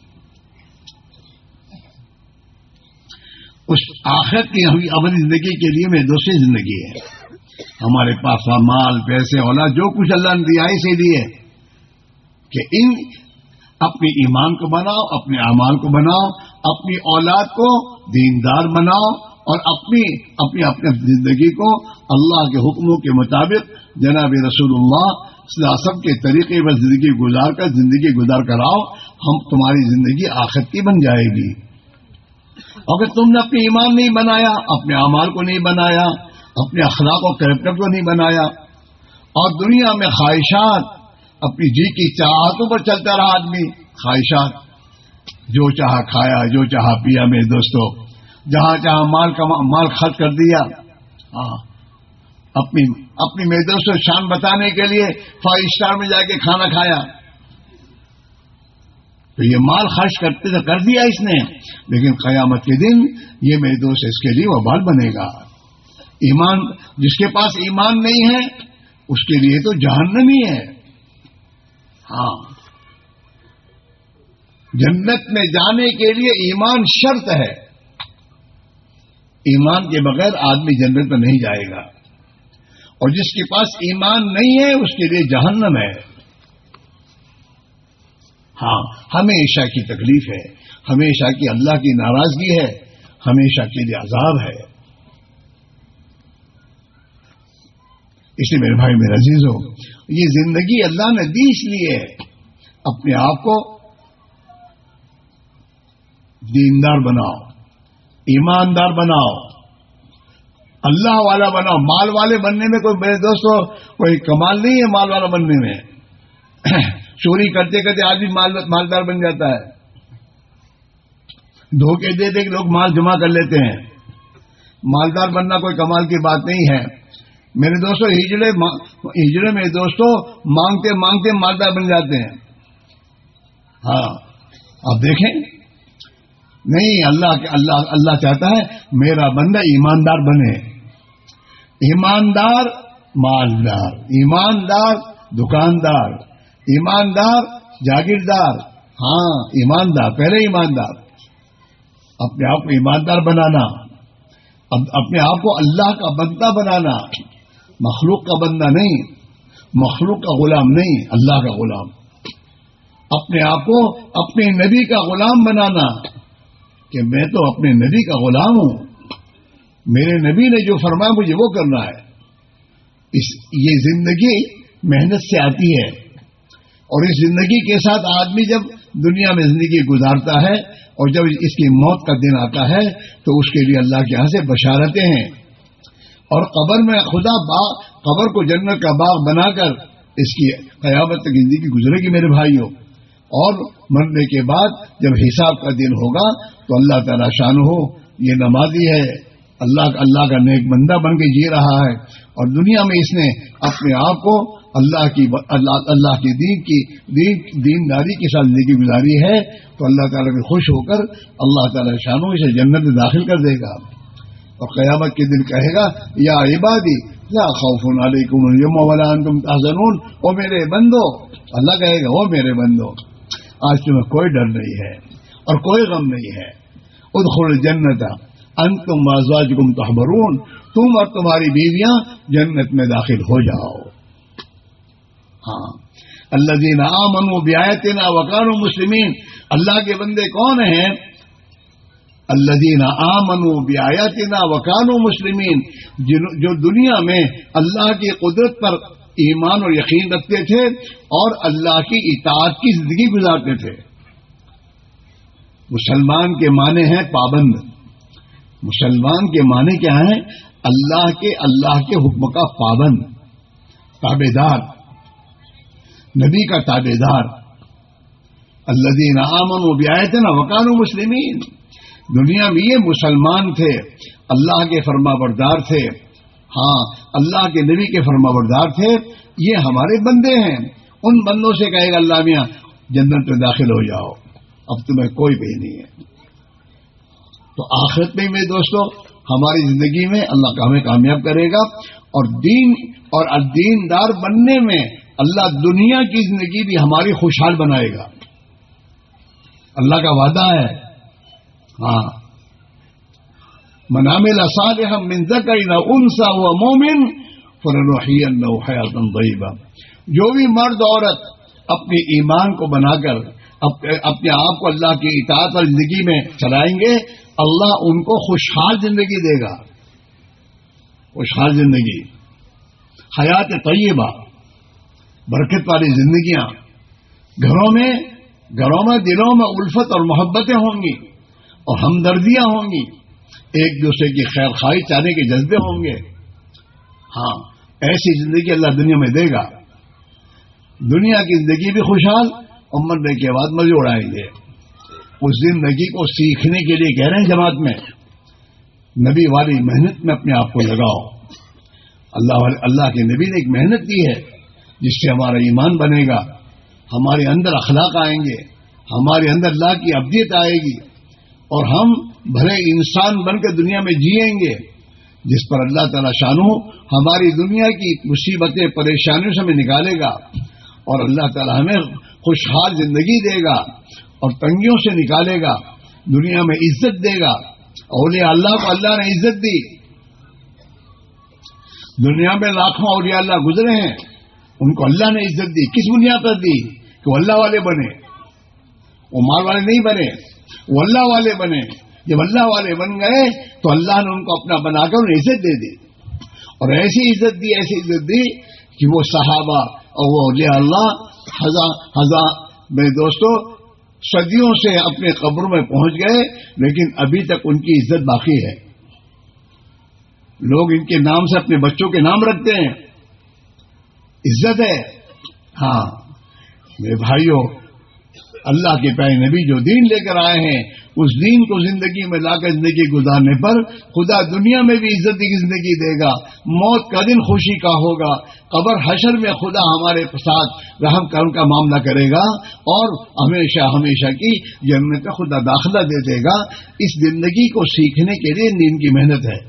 اس آخرت کی ابدی زندگی کے لیے میں دوسری زندگی ہے. ہمارے پاس مال پیسے اولاد جو کچھ اللہ نے دیا اسے لیے کہ ان اپنے ایمان کو بناؤ، اپنے اعمال کو بناؤ، اپنی اولاد کو دیندار بناؤ، اور اپنی زندگی کو اللہ کے حکموں کے مطابق جناب رسول اللہ صلی اللہ علیہ وسلم کے طریقے پر زندگی گزار کر آؤ. ہم تمہاری زندگی آخرت کی بن جائے گی. اگر تم نے اپنے ایمان نہیں بنایا، اپنے اعمال کو نہیں بنایا، اپنے اخلاق و کریکٹر کو نہیں بنایا، اور دنیا میں خواہشات اپنی جی کی چاہتوں پر چلتا رہا آدمی، خواہشات جو چاہا کھایا، جو چاہا پیا، میرے دوستو جہاں چاہا مال خرچ کر دیا. اپنی میرے دوستو شان بتانے کے لیے 5 اسٹار میں جا کے کھانا کھایا. تو یہ مال خرچ کر دیا اس نے، لیکن قیامت کے دن یہ میرے دوست اس کے لیے وبال بنے گا. ایمان جس کے پاس ایمان نہیں ہے اس کے لیے تو جہنم ہی ہے. ہاں، جنت میں جانے کے لیے ایمان شرط ہے. ایمان کے بغیر آدمی جنت میں نہیں جائے گا، اور جس کے پاس ایمان نہیں ہے اس کے لیے جہنم ہے. ہاں، ہمیشہ کی تکلیف ہے، ہمیشہ کی اللہ کی ناراضگی ہے، ہمیشہ کے لیے عذاب ہے. اس لیے میرے بھائی میرے عزیزو، یہ زندگی اللہ نے دی اس لیے اپنے آپ کو دیندار بناؤ، ایماندار بناؤ، اللہ والا بناؤ. مال والے بننے میں کوئی میرے دوستو کوئی کمال نہیں ہے. مال والا بننے میں چوری کرتے کرتے آدمی مالدار بن جاتا ہے. دھوکے دے دے کے لوگ مال جمع کر لیتے ہیں. مالدار بننا کوئی کمال کی بات نہیں ہے میرے دوستو. ہجڑے میرے دوستو مانگتے مانگتے مالدار بن جاتے ہیں. ہاں، آپ دیکھیں نہیں، اللہ چاہتا ہے میرا بندہ ایماندار بنے. ایماندار مالدار، ایماندار دکاندار، ایماندار جاگیردار. ہاں، ایماندار، پہلے ایماندار. اپنے آپ کو ایماندار بنانا، اپنے آپ کو اللہ کا بندہ بنانا، مخلوق کا بندہ نہیں، مخلوق کا غلام نہیں، اللہ کا غلام. اپنے آپ کو اپنے نبی کا غلام بنانا کہ میں تو اپنے نبی کا غلام ہوں، میرے نبی نے جو فرمایا مجھے وہ کرنا ہے. یہ زندگی محنت سے آتی ہے، اور اس زندگی کے ساتھ آدمی جب دنیا میں زندگی گزارتا ہے اور جب اس کی موت کا دن آتا ہے تو اس کے لیے اللہ کے یہاں سے بشارتیں ہیں. اور قبر میں خدا قبر کو جنت کا باغ بنا کر اس کی قیامت تک زندگی گزرے گی میرے بھائیوں. اور مرنے کے بعد جب حساب کا دن ہوگا تو اللہ تعالی شان ہو، یہ نمازی ہے، اللہ کا نیک بندہ بن کے جی رہا ہے اور دنیا میں اس نے اپنے آپ کو اللہ کی دینداری کے ساتھ زندگی گزاری ہے، تو اللہ تعالیٰ بھی خوش ہو کر اللہ تعالیٰ شانوں اسے جنت میں داخل کر دے گا، اور قیامت کے دن کہے گا یا عبادی لا خوف علیکم اليوم ولا انتم تحزنون، او میرے بندو، اللہ کہے گا او میرے بندو، آج تمہیں کوئی ڈر نہیں ہے اور کوئی غم نہیں ہے، ادخلوا الجنت انتم وازواجکم تحبرون، تم اور تمہاری بیویاں جنت میں داخل ہو جاؤ۔ ہاں، الذین آمنوا بآیاتنا وکانوا مسلمین، اللہ کے بندے کون ہیں؟ الذین آمنوا بآیاتنا وکانوا مسلمین، جو دنیا میں اللہ کی قدرت پر ایمان اور یقین رکھتے تھے اور اللہ کی اطاعت کی زندگی گزارتے تھے۔ مسلمان کے معنی ہیں پابند، مسلمان کے معنی کیا ہیں؟ اللہ کے حکم کا پابند، تابع دار، نبی کا تابع دار۔ الذین آمنوا بآیاتنا وکانوا مسلمین، دنیا میں یہ مسلمان تھے، اللہ کے فرما بردار تھے، ہاں اللہ کے نبی کے فرما بردار تھے، یہ ہمارے بندے ہیں۔ ان بندوں سے کہے گا اللہ میاں جنت میں داخل ہو جاؤ، اب تمہیں کوئی بھی نہیں ہے۔ تو آخرت میں میرے دوستو ہماری زندگی میں اللہ کا ہمیں کامیاب کرے گا، اور دین اور دیندار بننے میں اللہ دنیا کی زندگی بھی ہماری خوشحال بنائے گا، اللہ کا وعدہ ہے۔ ہاں، من عمل صالحا من ذکر او انثى وهو مؤمن فلنحيينه حیاة طیبہ، جو بھی مرد عورت اپنے ایمان کو بنا کر اپنے آپ کو اللہ کی اطاعت اور زندگی میں چلائیں گے، اللہ ان کو خوشحال زندگی دے گا، خوشحال زندگی، حیات طیبہ، برکت والی زندگیاں، گھروں میں دلوں میں الفت اور محبتیں ہوں گی اور ہمدردیاں ہوں گی، ایک دوسرے کی خیر خواہی چاہنے کے جذبے ہوں گے۔ ہاں، ایسی زندگی اللہ دنیا میں دے گا، دنیا کی زندگی بھی خوشحال، اور مرنے کے بعد مزے اڑائیں گے۔ اس زندگی کو سیکھنے کے لیے کہہ رہے ہیں جماعت میں، نبی والی محنت میں اپنے آپ کو لگاؤ۔ اللہ کے نبی نے ایک محنت کی ہے جس سے ہمارا ایمان بنے گا، ہمارے اندر اخلاق آئیں گے، ہمارے اندر اللہ کی ابدیت آئے گی، اور ہم بھلے انسان بن کے دنیا میں جیئیں گے، جس پر اللہ تعالیٰ شانہ ہماری دنیا کی مصیبتیں پریشانیوں سے ہمیں نکالے گا، اور اللہ تعالیٰ ہمیں خوشحال زندگی دے گا اور تنگیوں سے نکالے گا، دنیا میں عزت دے گا۔ اولیاء اللہ کو اللہ نے عزت دی، دنیا میں لاکھوں اولیاء اللہ گزرے ہیں، ان کو اللہ نے عزت دی، کس بنیاد پر دی؟ کہ وہ اللہ والے بنے، وہ مال والے نہیں بنے، وہ اللہ والے بنے۔ جب اللہ والے بن گئے تو اللہ نے ان کو اپنا بنا کر انہیں عزت دے دی، اور ایسی عزت دی کہ وہ صحابہ اور وہ اولیاء اللہ میرے دوستو صدیوں سے اپنے قبروں میں پہنچ گئے، لیکن ابھی تک ان کی عزت باقی ہے۔ لوگ ان کے نام سے اپنے بچوں کے نام رکھتے ہیں، عزت ہے۔ ہاں میرے بھائیوں، اللہ کے پیارے نبی جو دین لے کر آئے ہیں، اس دین کو زندگی میں لا کر زندگی گزارنے پر خدا دنیا میں بھی عزت کی زندگی دے گا، موت کا دن خوشی کا ہوگا، قبر حشر میں خدا ہمارے ساتھ رحم کرم کا معاملہ کرے گا، اور ہمیشہ کی جنت میں خدا داخلہ دے دے گا۔ اس زندگی کو سیکھنے کے لیے دین کی محنت ہے۔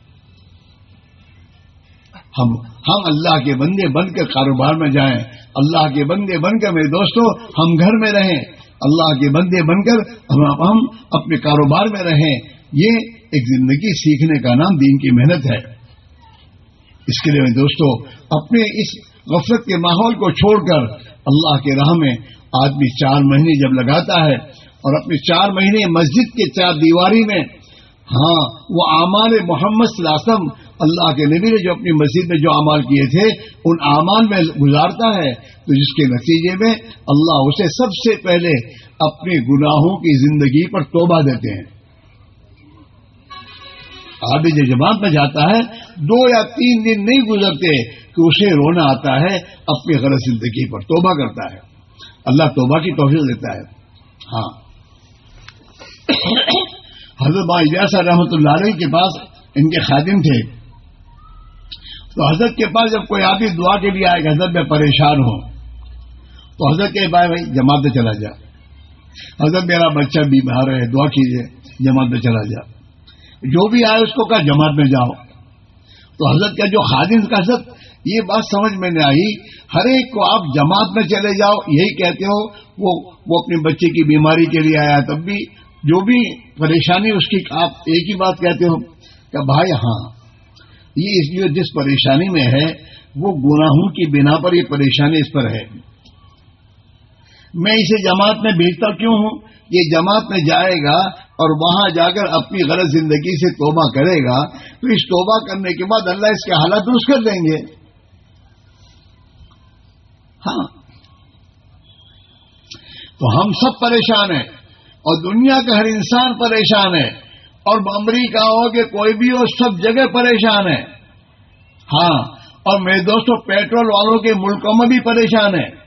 ہم اللہ کے بندے بن کر کاروبار میں جائیں، اللہ کے بندے بن کر میرے دوستو ہم گھر میں رہیں، اللہ کے بندے بن کر ہم اپنے کاروبار میں رہیں۔ یہ ایک زندگی سیکھنے کا نام دین کی محنت ہے۔ اس کے لیے میرے دوستو اپنے اس غفلت کے ماحول کو چھوڑ کر اللہ کے راہ میں آدمی 4 مہینے جب لگاتا ہے، اور اپنے 4 مہینے مسجد کے 4 دیواری میں، ہاں وہ اعمال محمد صلی اللہ علیہ وسلم، اللہ کے نبی نے جو اپنی مسجد میں جو اعمال کیے تھے ان اعمال میں گزارتا ہے، تو جس کے نتیجے میں اللہ اسے سب سے پہلے اپنے گناہوں کی زندگی پر توبہ دیتے ہیں۔ آدمی جو جماعت میں جاتا ہے 2 یا 3 دن نہیں گزرتے کہ اسے رونا آتا ہے اپنی غلط زندگی پر، توبہ کرتا ہے، اللہ توبہ کی توفیق دیتا ہے۔ ہاں حضرت الیاس رحمۃ اللہ علیہ کے پاس ان کے خادم تھے. تو حضرت کے پاس جب کوئی آدمی دعا کے لیے آئے کہ حضرت میں پریشان ہوں، تو حضرت کے بھائی جماعت میں چلا جا. حضرت میرا بچہ بیمار ہے، دعا کیجیے، جماعت میں چلا جا. جو بھی آئے اس کو کہا جماعت میں جاؤ. تو حضرت کا جو خادم کا حضرت یہ بات سمجھ میں نہیں آئی، ہر ایک کو آپ جماعت میں چلے جاؤ یہی کہتے ہو، وہ اپنے بچے کی بیماری کے لیے آیا، تب بھی جو بھی پریشانی اس کی آپ ایک ہی بات کہتے ہو کہ بھائی ہاں یہ جس پریشانی میں ہے وہ گناہوں کی بنا پر یہ پریشانی اس پر ہے. میں اسے جماعت میں بھیجتا کیوں ہوں؟ یہ جماعت میں جائے گا اور وہاں جا کر اپنی غلط زندگی سے توبہ کرے گا، تو اس توبہ کرنے کے بعد اللہ اس کے حالات درست کر دیں گے. ہاں تو ہم سب پریشان ہیں اور دنیا کا ہر انسان پریشان ہے، اور امریکہ ہو کہ کوئی بھی ہو سب جگہ پریشان ہے. ہاں اور میرے دوستوں پیٹرول والوں کے ملکوں میں بھی پریشان ہے.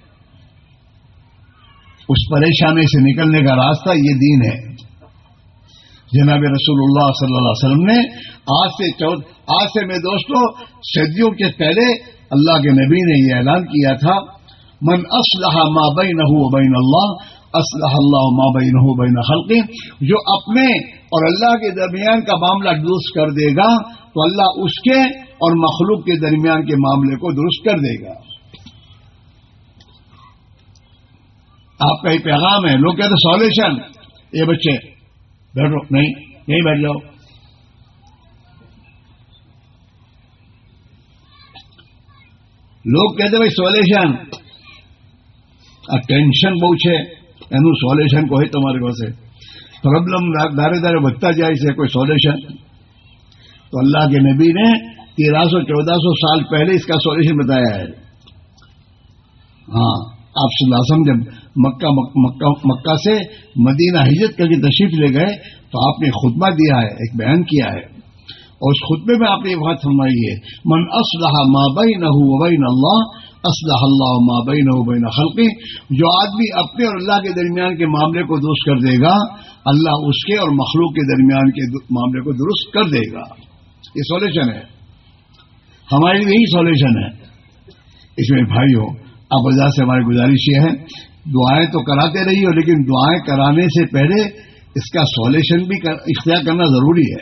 اس پریشانی سے نکلنے کا راستہ یہ دین ہے. جناب رسول اللہ صلی اللہ علیہ وسلم نے آج سے میرے دوستوں صدیوں کے پہلے اللہ کے نبی نے یہ اعلان کیا تھا، من اصلح ما بینہ وبین اللہ اصلح اللہ ما بینہ وبین خلقہ. جو اپنے اور اللہ کے درمیان کا معاملہ درست کر دے گا تو اللہ اس کے اور مخلوق کے درمیان کے معاملے کو درست کر دے گا. آپ کا یہ پیغام ہے. لوگ کہتے سولوشن، یہ بچے بیٹھو، نہیں بیٹھ جاؤ. لوگ کہتے بھائی سولوشن ٹینشن بہت ہے એનું સોલ્યુશન કોઈ તમારી પાસે પ્રોબ્લેમ દારે દારે વધતા જાય છે, کوئی سولوشن. تو اللہ کے نبی نے 1300-1400 سال پہلے اس کا سولوشن بتایا ہے. ہاں آپ صلی اللہ علیہ وسلم جب مکہ سے مدینہ ہجرت کر کے تشریف لے گئے تو آپ نے خطبہ دیا ہے، ایک بیان کیا ہے، اور اس خطبے میں آپ نے یہ بات فرمائی ہے، من اصلح ما بینہ وبین اللہ اصلح اللہ ما بینہ وبین خلقہ. جو آدمی اپنے اور اللہ کے درمیان کے معاملے کو درست کر دے گا، اللہ اس کے اور مخلوق کے درمیان کے معاملے کو درست کر دے گا. یہ سولوشن ہے، ہماری یہی سولوشن ہے. اس میں بھائیو آپ وجہ سے ہماری گزارش یہ ہے، دعائیں تو کراتے رہی ہو، لیکن دعائیں کرانے سے پہلے اس کا سولوشن بھی اختیار کرنا ضروری ہے.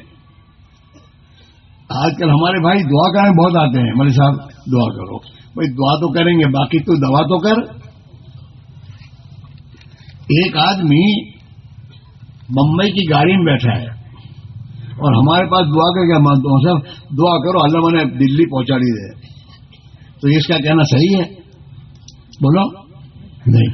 آج کل ہمارے بھائی دعا کرنے بہت آتے ہیں، مولوی صاحب دعا کرو. بھائی دعا تو کریں گے، باقی تو دوا تو کر. ایک آدمی بمبئی کی گاڑی میں بیٹھا ہے اور ہمارے پاس دعا کر کے مانتا ہوں صاحب دعا کرو اللہ مجھے دلی پہنچا دی دے. تو اس کا کہنا صحیح ہے؟ بولو نہیں.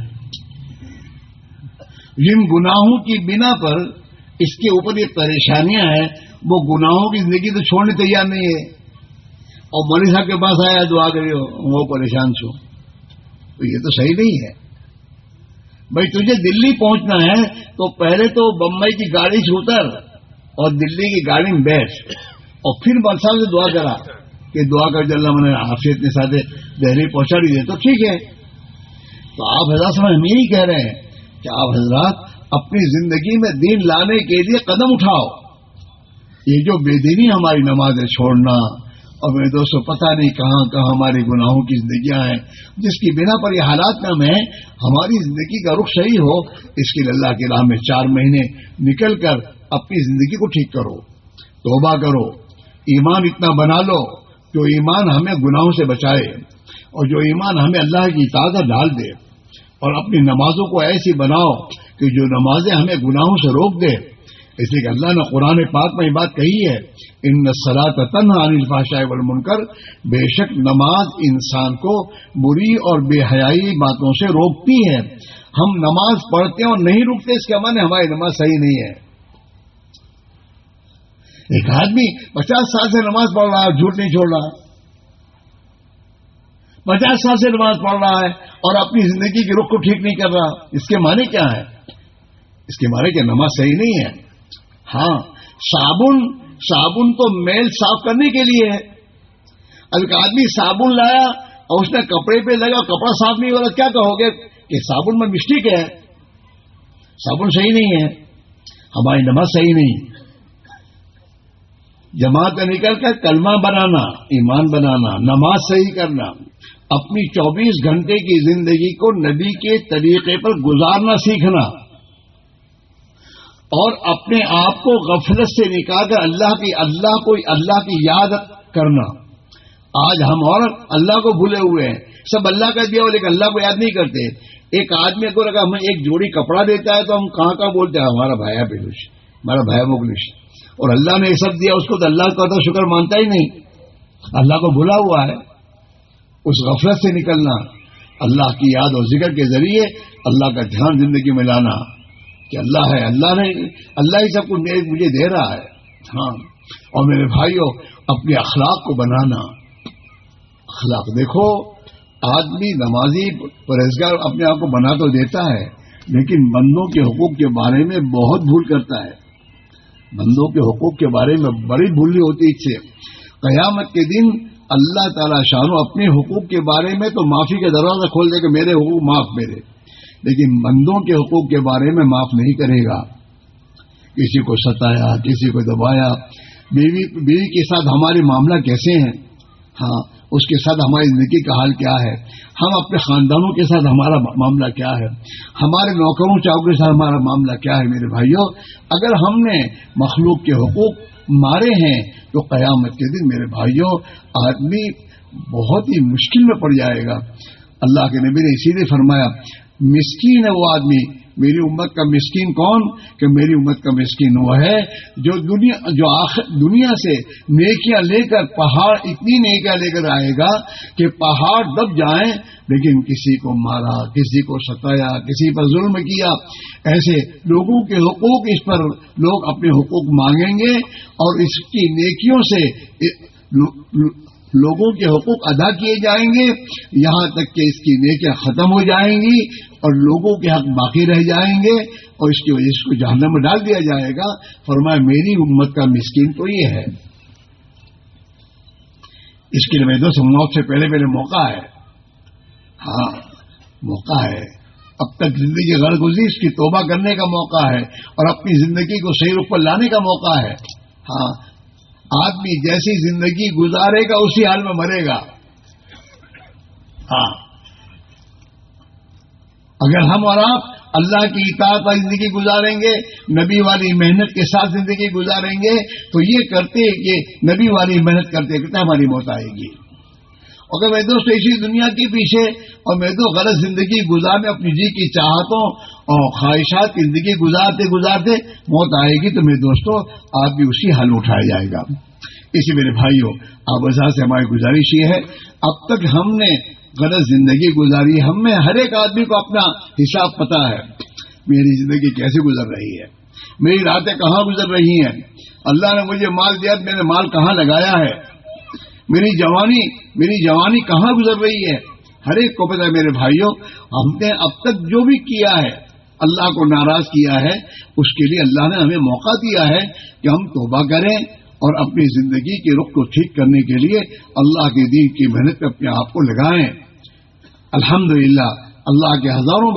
جن گناہوں کی بنا پر اس کے اوپر یہ پریشانیاں ہیں، وہ گناہوں کی زندگی تو چھوڑنے تیار نہیں ہے. اور مولوی صاحب کے پاس آیا دعا کریو وہ پریشان چھو، تو یہ تو صحیح نہیں ہے. بھائی تجھے دلی پہنچنا ہے تو پہلے تو بمبئی کی گاڑی سے اتر اور دلی کی گاڑی میں بیٹھ، اور پھر مولوی صاحب سے دعا کرا کہ دعا کر جل اللہ میں عافیت کے ساتھ دہلی پہنچا دی دے، تو ٹھیک ہے. تو آپ حضرات سے ہم یہی کہہ رہے ہیں کہ آپ حضرات اپنی زندگی میں دین لانے کے لیے قدم اٹھاؤ. یہ جو بے دینی ہماری نمازیں چھوڑنا، اور میرے دوستوں پتہ نہیں کہاں کہاں ہماری گناہوں کی زندگیاں ہیں جس کی بنا پر یہ حالات میں ہمیں ہماری زندگی کا رخ صحیح ہو. اس کے لیے اللہ کی راہ میں 4 مہینے نکل کر اپنی زندگی کو ٹھیک کرو، توبہ کرو، ایمان اتنا بنا لو جو ایمان ہمیں گناہوں سے بچائے، اور جو ایمان ہمیں اللہ کی اطاعت ڈال دے. اور اپنی نمازوں کو ایسی بناؤ کہ جو نمازیں ہمیں گناہوں سے روک دے. اس لیے کہ اللہ نے قرآن پاک میں یہ بات کہی ہے، ان الصلاۃ تنہی عن الفحشاء والمنکر، بے شک نماز انسان کو بری اور بے حیائی باتوں سے روکتی ہے. ہم نماز پڑھتے ہیں اور نہیں رکتے، اس کے معنی ہماری نماز صحیح نہیں ہے. ایک آدمی 50 سال سے نماز پڑھ رہا ہے، جھوٹ نہیں چھوڑ رہا، 50 سال سے نماز پڑھ رہا ہے اور اپنی زندگی کے رخ کو ٹھیک نہیں کر رہا، اس کے معنی کیا ہے؟ اس کے معنی کہ نماز صحیح نہیں ہے. ہاں صابن تو میل صاف کرنے کے لیے ہے. اب ایک آدمی صابن لایا اور اس نے کپڑے پہ لگا، کپڑا صاف نہیں ہو رہا، کیا کہو گے کہ صابن میں مسٹیک ہے، صابن صحیح نہیں ہے، ہماری نماز صحیح نہیں. جماعت نکل کر کلمہ بنانا، ایمان بنانا، نماز صحیح کرنا، اپنی 24 گھنٹے کی زندگی کو نبی کے طریقے پر گزارنا سیکھنا، اور اپنے آپ کو غفلت سے نکال کر اللہ کی یاد کرنا۔ آج ہم اور اللہ کو بھولے ہوئے ہیں، سب اللہ کا دیا ہو لیکن اللہ کو یاد نہیں کرتے۔ ایک آدمی کو اگر ہمیں ایک جوڑی کپڑا دیتا ہے تو ہم کہاں بولتے ہیں ہمارا بھائی ہے پیلوش، ہمارا بھائی مغلش، اور اللہ نے یہ سب دیا اس کو تو اللہ کا تو شکر مانتا ہی نہیں، اللہ کو بھولا ہوا ہے۔ اس غفلت سے نکلنا، اللہ کی یاد اور ذکر کے ذریعے اللہ کا دھیان زندگی میں لانا کہ اللہ ہے، اللہ ہی سب کچھ مجھے دے رہا ہے۔ ہاں، اور میرے بھائیوں اپنے اخلاق کو بنانا۔ اخلاق دیکھو، آدمی نمازی پرہیزگار اپنے آپ کو بنا تو دیتا ہے لیکن بندوں کے حقوق کے بارے میں بہت بھول کرتا ہے۔ بندوں کے حقوق کے بارے میں بڑی بھول ہوتی اس سے۔ قیامت کے دن اللہ تعالیٰ شانو اپنے حقوق کے بارے میں تو معافی کا دروازہ کھول دے کہ میرے حقوق معاف میرے، لیکن بندوں کے حقوق کے بارے میں معاف نہیں کرے گا۔ کسی کو ستایا، کسی کو دبایا، بیوی کے ساتھ ہمارے معاملہ کیسے ہیں، ہاں اس کے ساتھ ہماری زندگی کا حال کیا ہے، ہم اپنے خاندانوں کے ساتھ ہمارا معاملہ کیا ہے، ہمارے نوکروں چاہوں کے ساتھ ہمارا معاملہ کیا ہے۔ میرے بھائیوں اگر ہم نے مخلوق کے حقوق مارے ہیں تو قیامت کے دن میرے بھائیوں آدمی بہت ہی مشکل میں پڑ جائے گا۔ اللہ کے نبی نے اسی لیے فرمایا مسکین ہے وہ آدمی، میری امت کا مسکین کون کہ میری امت کا مسکین وہ ہے جو دنیا سے نیکیاں لے کر پہاڑ اتنی نیکیاں لے کر آئے گا کہ پہاڑ دب جائیں لیکن کسی کو مارا، کسی کو ستایا، کسی پر ظلم کیا، ایسے لوگوں کے حقوق اس پر لوگ اپنے حقوق مانگیں گے اور اس کی نیکیوں سے لوگوں کے حقوق ادا کیے جائیں گے یہاں تک کہ اس کی نیکیاں ختم ہو جائیں گی اور لوگوں کے حق باقی رہ جائیں گے اور اس کی وجہ سے جہنم میں ڈال دیا جائے گا۔ فرمایا میری امت کا مسکین تو یہ ہے۔ اس کے لیے میں دوست موت سے پہلے موقع ہے، ہاں موقع ہے، اب تک زندگی غرض اس کی توبہ کرنے کا موقع ہے اور اپنی زندگی کو صحیح رخ پر لانے کا موقع ہے۔ ہاں آدمی جیسی زندگی گزارے گا اسی حال میں مرے گا۔ ہاں اگر ہم اور آپ اللہ کی اطاعت پر زندگی گزاریں گے، نبی والی محنت کے ساتھ زندگی گزاریں گے تو یہ کرتے کہ نبی والی محنت کرتے کرتے ہماری موت آئے گی۔ اگر میں دوست اسی دنیا کے پیچھے اور میں تو غلط زندگی گزارنے اپنی جی کی چاہتوں اور خواہشات کی زندگی گزارتے موت آئے گی تو میرے دوستوں آپ بھی اسی حال اٹھایا جائے گا۔ اسی میرے بھائیوں آپ سے ہماری گزارش یہ ہے اب تک ہم نے غلط زندگی گزاری، ہم میں ہر ایک آدمی کو اپنا حساب پتا ہے، میری زندگی کیسے گزر رہی ہے، میری راتیں کہاں گزر رہی ہیں، اللہ نے مجھے مال دیا میں نے مال کہاں لگایا ہے، میری جوانی کہاں گزر رہی ہے، ہر ایک کو پتا ہے۔ میرے بھائیوں ہم نے اب تک جو بھی کیا ہے اللہ کو ناراض کیا ہے اس کے لیے اللہ نے ہمیں موقع دیا ہے کہ ہم توبہ کریں اور اپنی زندگی کے رخ کو ٹھیک کرنے کے لیے اللہ کے دین کی محنت پہ اپنے آپ کو لگائیں۔ الحمدللہ اللہ کے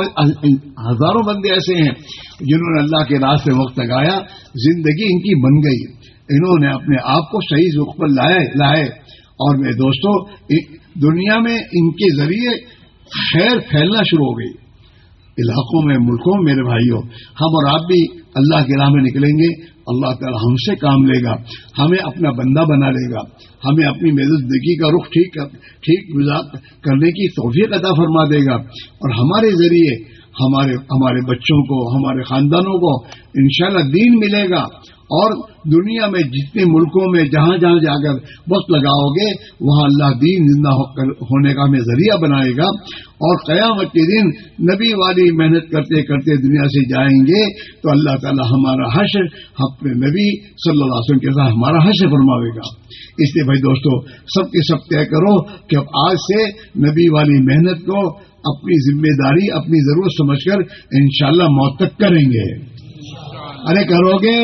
ہزاروں بندے ایسے ہیں جنہوں نے اللہ کے راستے وقت لگایا، زندگی ان کی بن گئی، انہوں نے اپنے آپ کو صحیح رخ پر لائے اور میرے دوستوں دنیا میں ان کے ذریعے خیر پھیلنا شروع ہو گئی علاقوں میں، ملکوں میں۔ میرے بھائیوں ہم اور آپ بھی اللہ کی راہ میں نکلیں گے، اللہ تعالی ہم سے کام لے گا، ہمیں اپنا بندہ بنا لے گا، ہمیں اپنی زندگی کا رخ ٹھیک کرنے کی توفیق عطا فرما دے گا اور ہمارے ذریعے ہمارے بچوں کو، ہمارے خاندانوں کو انشاءاللہ دین ملے گا اور دنیا میں جتنے ملکوں میں جہاں جا کر وقت لگاؤ گے وہاں اللہ دین زندہ ہونے کا ہمیں ذریعہ بنائے گا اور قیامت کے دن نبی والی محنت کرتے کرتے دنیا سے جائیں گے تو اللہ تعالی ہمارا حشر اپنے نبی صلی اللہ علیہ وسلم کے ساتھ ہمارا حشر فرماوے گا۔ اس لیے بھائی دوستو سب کے سب طے کرو کہ اب آج سے نبی والی محنت کو اپنی ذمہ داری، اپنی ضرورت سمجھ کر انشاءاللہ موت تک کریں گے۔ ارے کرو گے؟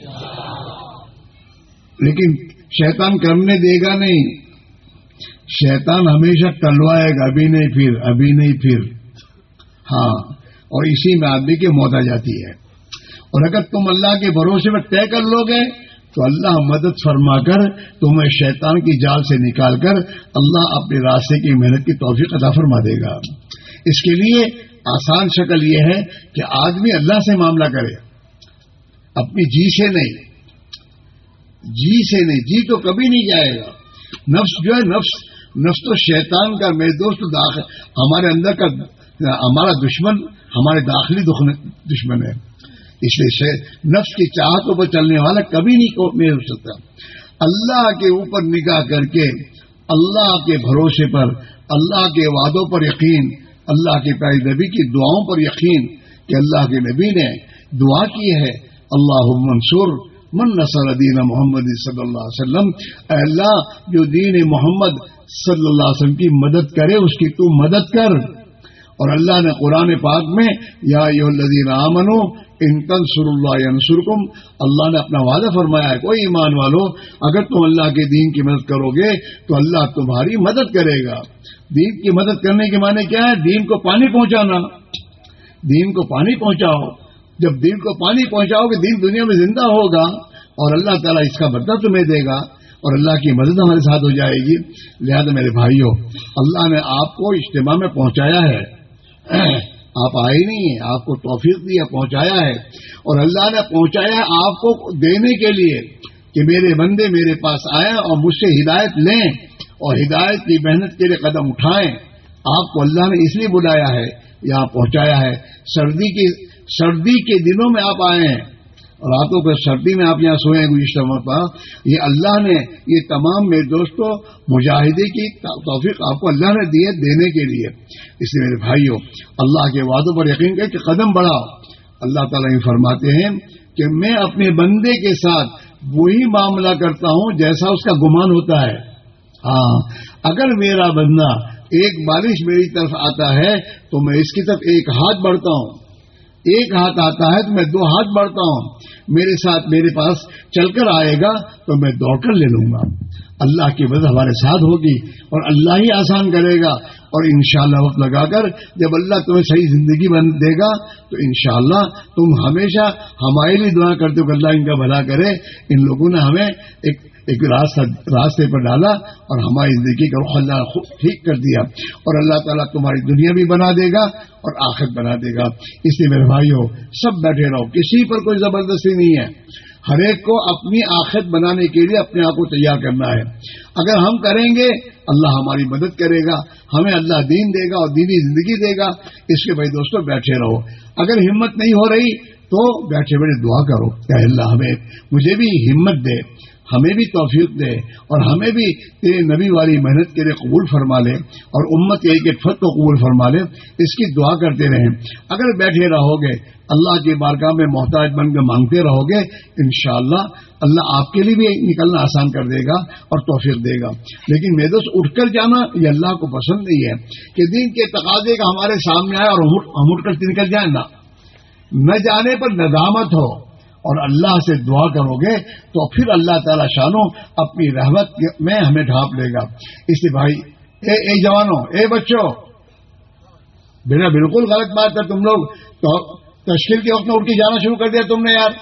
لیکن شیطان کرنے دے گا نہیں، شیطان ہمیشہ ٹلوائے گا، ابھی نہیں پھر ہاں، اور اسی میں آدمی کی موت آ جاتی ہے۔ اور اگر تم اللہ کے بھروسے میں طے کر لو گے تو اللہ مدد فرما کر تمہیں شیطان کی جال سے نکال کر اللہ اپنے راستے کی محنت کی توفیق عطا فرما دے گا. اس کے لیے آسان شکل یہ ہے کہ آدمی اللہ سے معاملہ کرے, اپنی جی سے نہیں, جی سے نہیں, جی تو کبھی نہیں جائے گا. نفس جو ہے نفس تو شیطان کا میرے دوست ہمارے اندر کا ہمارا دشمن, ہمارے داخلی دشمن ہے. اس لیے نفس کی چاہتوں پر چلنے والا کبھی نہیں ہو سکتا. اللہ کے اوپر نگاہ کر کے, اللہ کے بھروسے پر, اللہ کے وعدوں پر یقین, اللہ کے پیارے نبی کی دعاؤں پر یقین کہ اللہ کے نبی نے دعا کی ہے اللہم انصر من نصر دین محمد صلی اللہ علیہ وسلم, اے اللہ جو دین محمد صلی اللہ علیہ وسلم کی مدد کرے اس کی تو مدد کر. اور اللہ نے قرآن پاک میں یا ایھا الذین آمنوا ان تنصروا اللہ ینصرکم, اللہ نے اپنا وعدہ فرمایا ہے کوئی ایمان والو اگر تم اللہ کے دین کی مدد کرو گے تو اللہ تمہاری مدد کرے گا. دین کی مدد کرنے کے معنی کیا ہے؟ دین کو پانی پہنچانا. دین کو پانی پہنچاؤ. جب دین کو پانی پہنچاؤ گے دین دنیا میں زندہ ہوگا اور اللہ تعالیٰ اس کا بدلہ تمہیں دے گا اور اللہ کی مدد ہمارے ساتھ ہو جائے گی. لہذا میرے بھائیوں, اللہ نے آپ کو اجتماع میں پہنچایا ہے, آپ آئے نہیں ہیں, آپ کو توفیق دیا, پہنچایا ہے. اور اللہ نے پہنچایا ہے آپ کو دینے کے لیے کہ میرے بندے میرے پاس آئیں اور مجھ سے ہدایت لیں اور ہدایت کی محنت کے لیے قدم اٹھائیں. آپ کو اللہ نے اس لیے بلایا ہے, یہاں پہنچایا ہے. سردی کے دنوں میں آپ آئے ہیں, راتوں کو سردی میں آپ یہاں سوئے ہیں گزشتہ مرتبہ. یہ اللہ نے یہ تمام میرے دوستوں مجاہدے کی توفیق آپ کو اللہ نے دی ہے دینے کے لیے. اس لیے میرے بھائیوں اللہ کے وعدوں پر یقین کریں کہ قدم بڑھاؤ. اللہ تعالیٰ یہ فرماتے ہیں کہ میں اپنے بندے کے ساتھ وہی معاملہ کرتا ہوں جیسا اس کا گمان ہوتا ہے. ہاں, اگر میرا بندہ ایک بارش میری طرف آتا ہے تو میں اس کی طرف ایک ہاتھ بڑھتا ہوں, ایک ہاتھ آتا ہے تو میں 2 ہاتھ بڑھتا ہوں. میرے ساتھ میرے پاس چل کر آئے گا تو میں دوڑ کر لے لوں گا. اللہ کی مدد ہمارے ساتھ ہوگی اور اللہ ہی آسان کرے گا. اور انشاءاللہ وقت لگا کر جب اللہ تمہیں صحیح زندگی بن دے گا تو انشاءاللہ تم ہمیشہ ہمارے لیے دعا کرتے ہو کہ اللہ ان کا بھلا کرے. ان لوگوں نے ہمیں ایک راستے پر ڈالا اور ہماری زندگی کا رخ اللہ نے ٹھیک کر دیا اور اللہ تعالیٰ تمہاری دنیا بھی بنا دے گا اور آخرت بنا دے گا. اس لیے میرے بھائیوں سب بیٹھے رہو, کسی پر کوئی زبردستی نہیں ہے. ہر ایک کو اپنی آخرت بنانے کے لیے اپنے آپ کو تیار کرنا ہے. اگر ہم کریں گے اللہ ہماری مدد کرے گا, ہمیں اللہ دین دے گا اور دینی زندگی دے گا. اس کے بھائی دوستوں بیٹھے رہو. اگر ہمت نہیں ہو رہی تو بیٹھے بیٹھے دعا کرو کہ اللہ مجھے بھی ہمت دے, ہمیں بھی توفیق دے اور ہمیں بھی تیرے نبی والی محنت کے لیے قبول فرما لے اور امت کے ایک فرد کو قبول فرما لے. اس کی دعا کرتے رہیں. اگر بیٹھے رہو گے اللہ کی بارگاہ میں محتاج بن کے مانگتے رہو گے انشاءاللہ اللہ آپ کے لیے بھی نکلنا آسان کر دے گا اور توفیق دے گا. لیکن میرے دوست اٹھ کر جانا یہ اللہ کو پسند نہیں ہے کہ دین کے تقاضے کا ہمارے سامنے آئے اور ہم اٹھ کر نکل جائیں. نہ جانے پر ندامت ہو اور اللہ سے دعا کرو گے تو پھر اللہ تعالیٰ شانو اپنی رحمت میں ہمیں ڈھانپ لے گا. اس لیے بھائی اے جوانوں, اے بچوں, میرا بالکل غلط بات ہے. تم لوگ تو تشکیل کے وقت میں اٹھ کے جانا شروع کر دیا تم نے. یار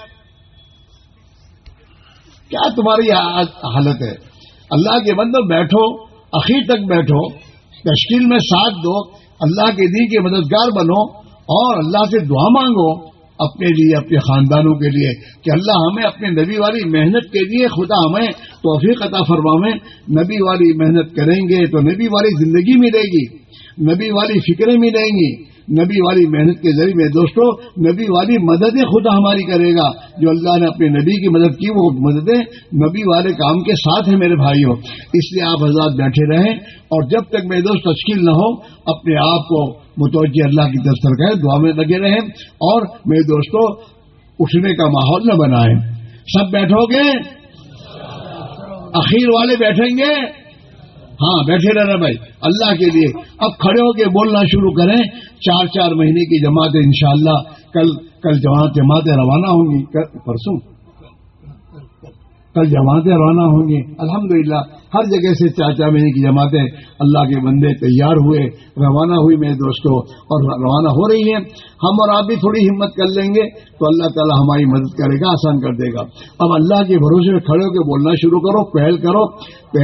کیا تمہاری حالت ہے؟ اللہ کے بندو بیٹھو, اخیر تک بیٹھو, تشکیل میں ساتھ دو, اللہ کے دین کے مددگار بنو اور اللہ سے دعا مانگو اپنے لیے, اپنے خاندانوں کے لیے کہ اللہ ہمیں اپنے نبی والی محنت کے لیے خدا ہمیں توفیق عطا فرمائے. نبی والی محنت کریں گے تو نبی والی زندگی ملے گی, نبی والی فکریں ملیں گی, نبی والی محنت کے ذریعے میں دوستوں نبی والی مددیں خدا ہماری کرے گا. جو اللہ نے اپنے نبی کی مدد کی وہ مددیں نبی والے کام کے ساتھ ہیں میرے بھائیوں. اس لیے آپ حضرات بیٹھے رہیں اور جب تک میرے دوست تشکیل نہ ہو اپنے آپ کو متوجہ اللہ کی طرف کریں, دعا میں لگے رہیں اور میرے دوستوں اٹھنے کا ماحول نہ بنائیں. سب بیٹھو گے؟ اخیر والے بیٹھیں گے؟ ہاں بیٹھے رہنا بھائی اللہ کے لیے. اب کھڑے ہو کے بولنا شروع کریں. 4 مہینے کی جماعتیں انشاءاللہ کل جماعتیں روانہ ہوں گی. پرسوں کل جماعتیں روانہ ہوں گی. الحمدللہ ہر جگہ سے 4 مہینے کی جماعتیں اللہ کے بندے تیار ہوئے, روانہ ہوئی میرے دوستوں, اور روانہ ہو رہی ہیں. ہم اور آپ بھی تھوڑی ہمت کر لیں گے تو اللہ تعالی ہماری مدد کرے گا, آسان کر دے گا. اب اللہ کے بھروسے میں کھڑے ہو کے بولنا شروع کرو, پہل کرو.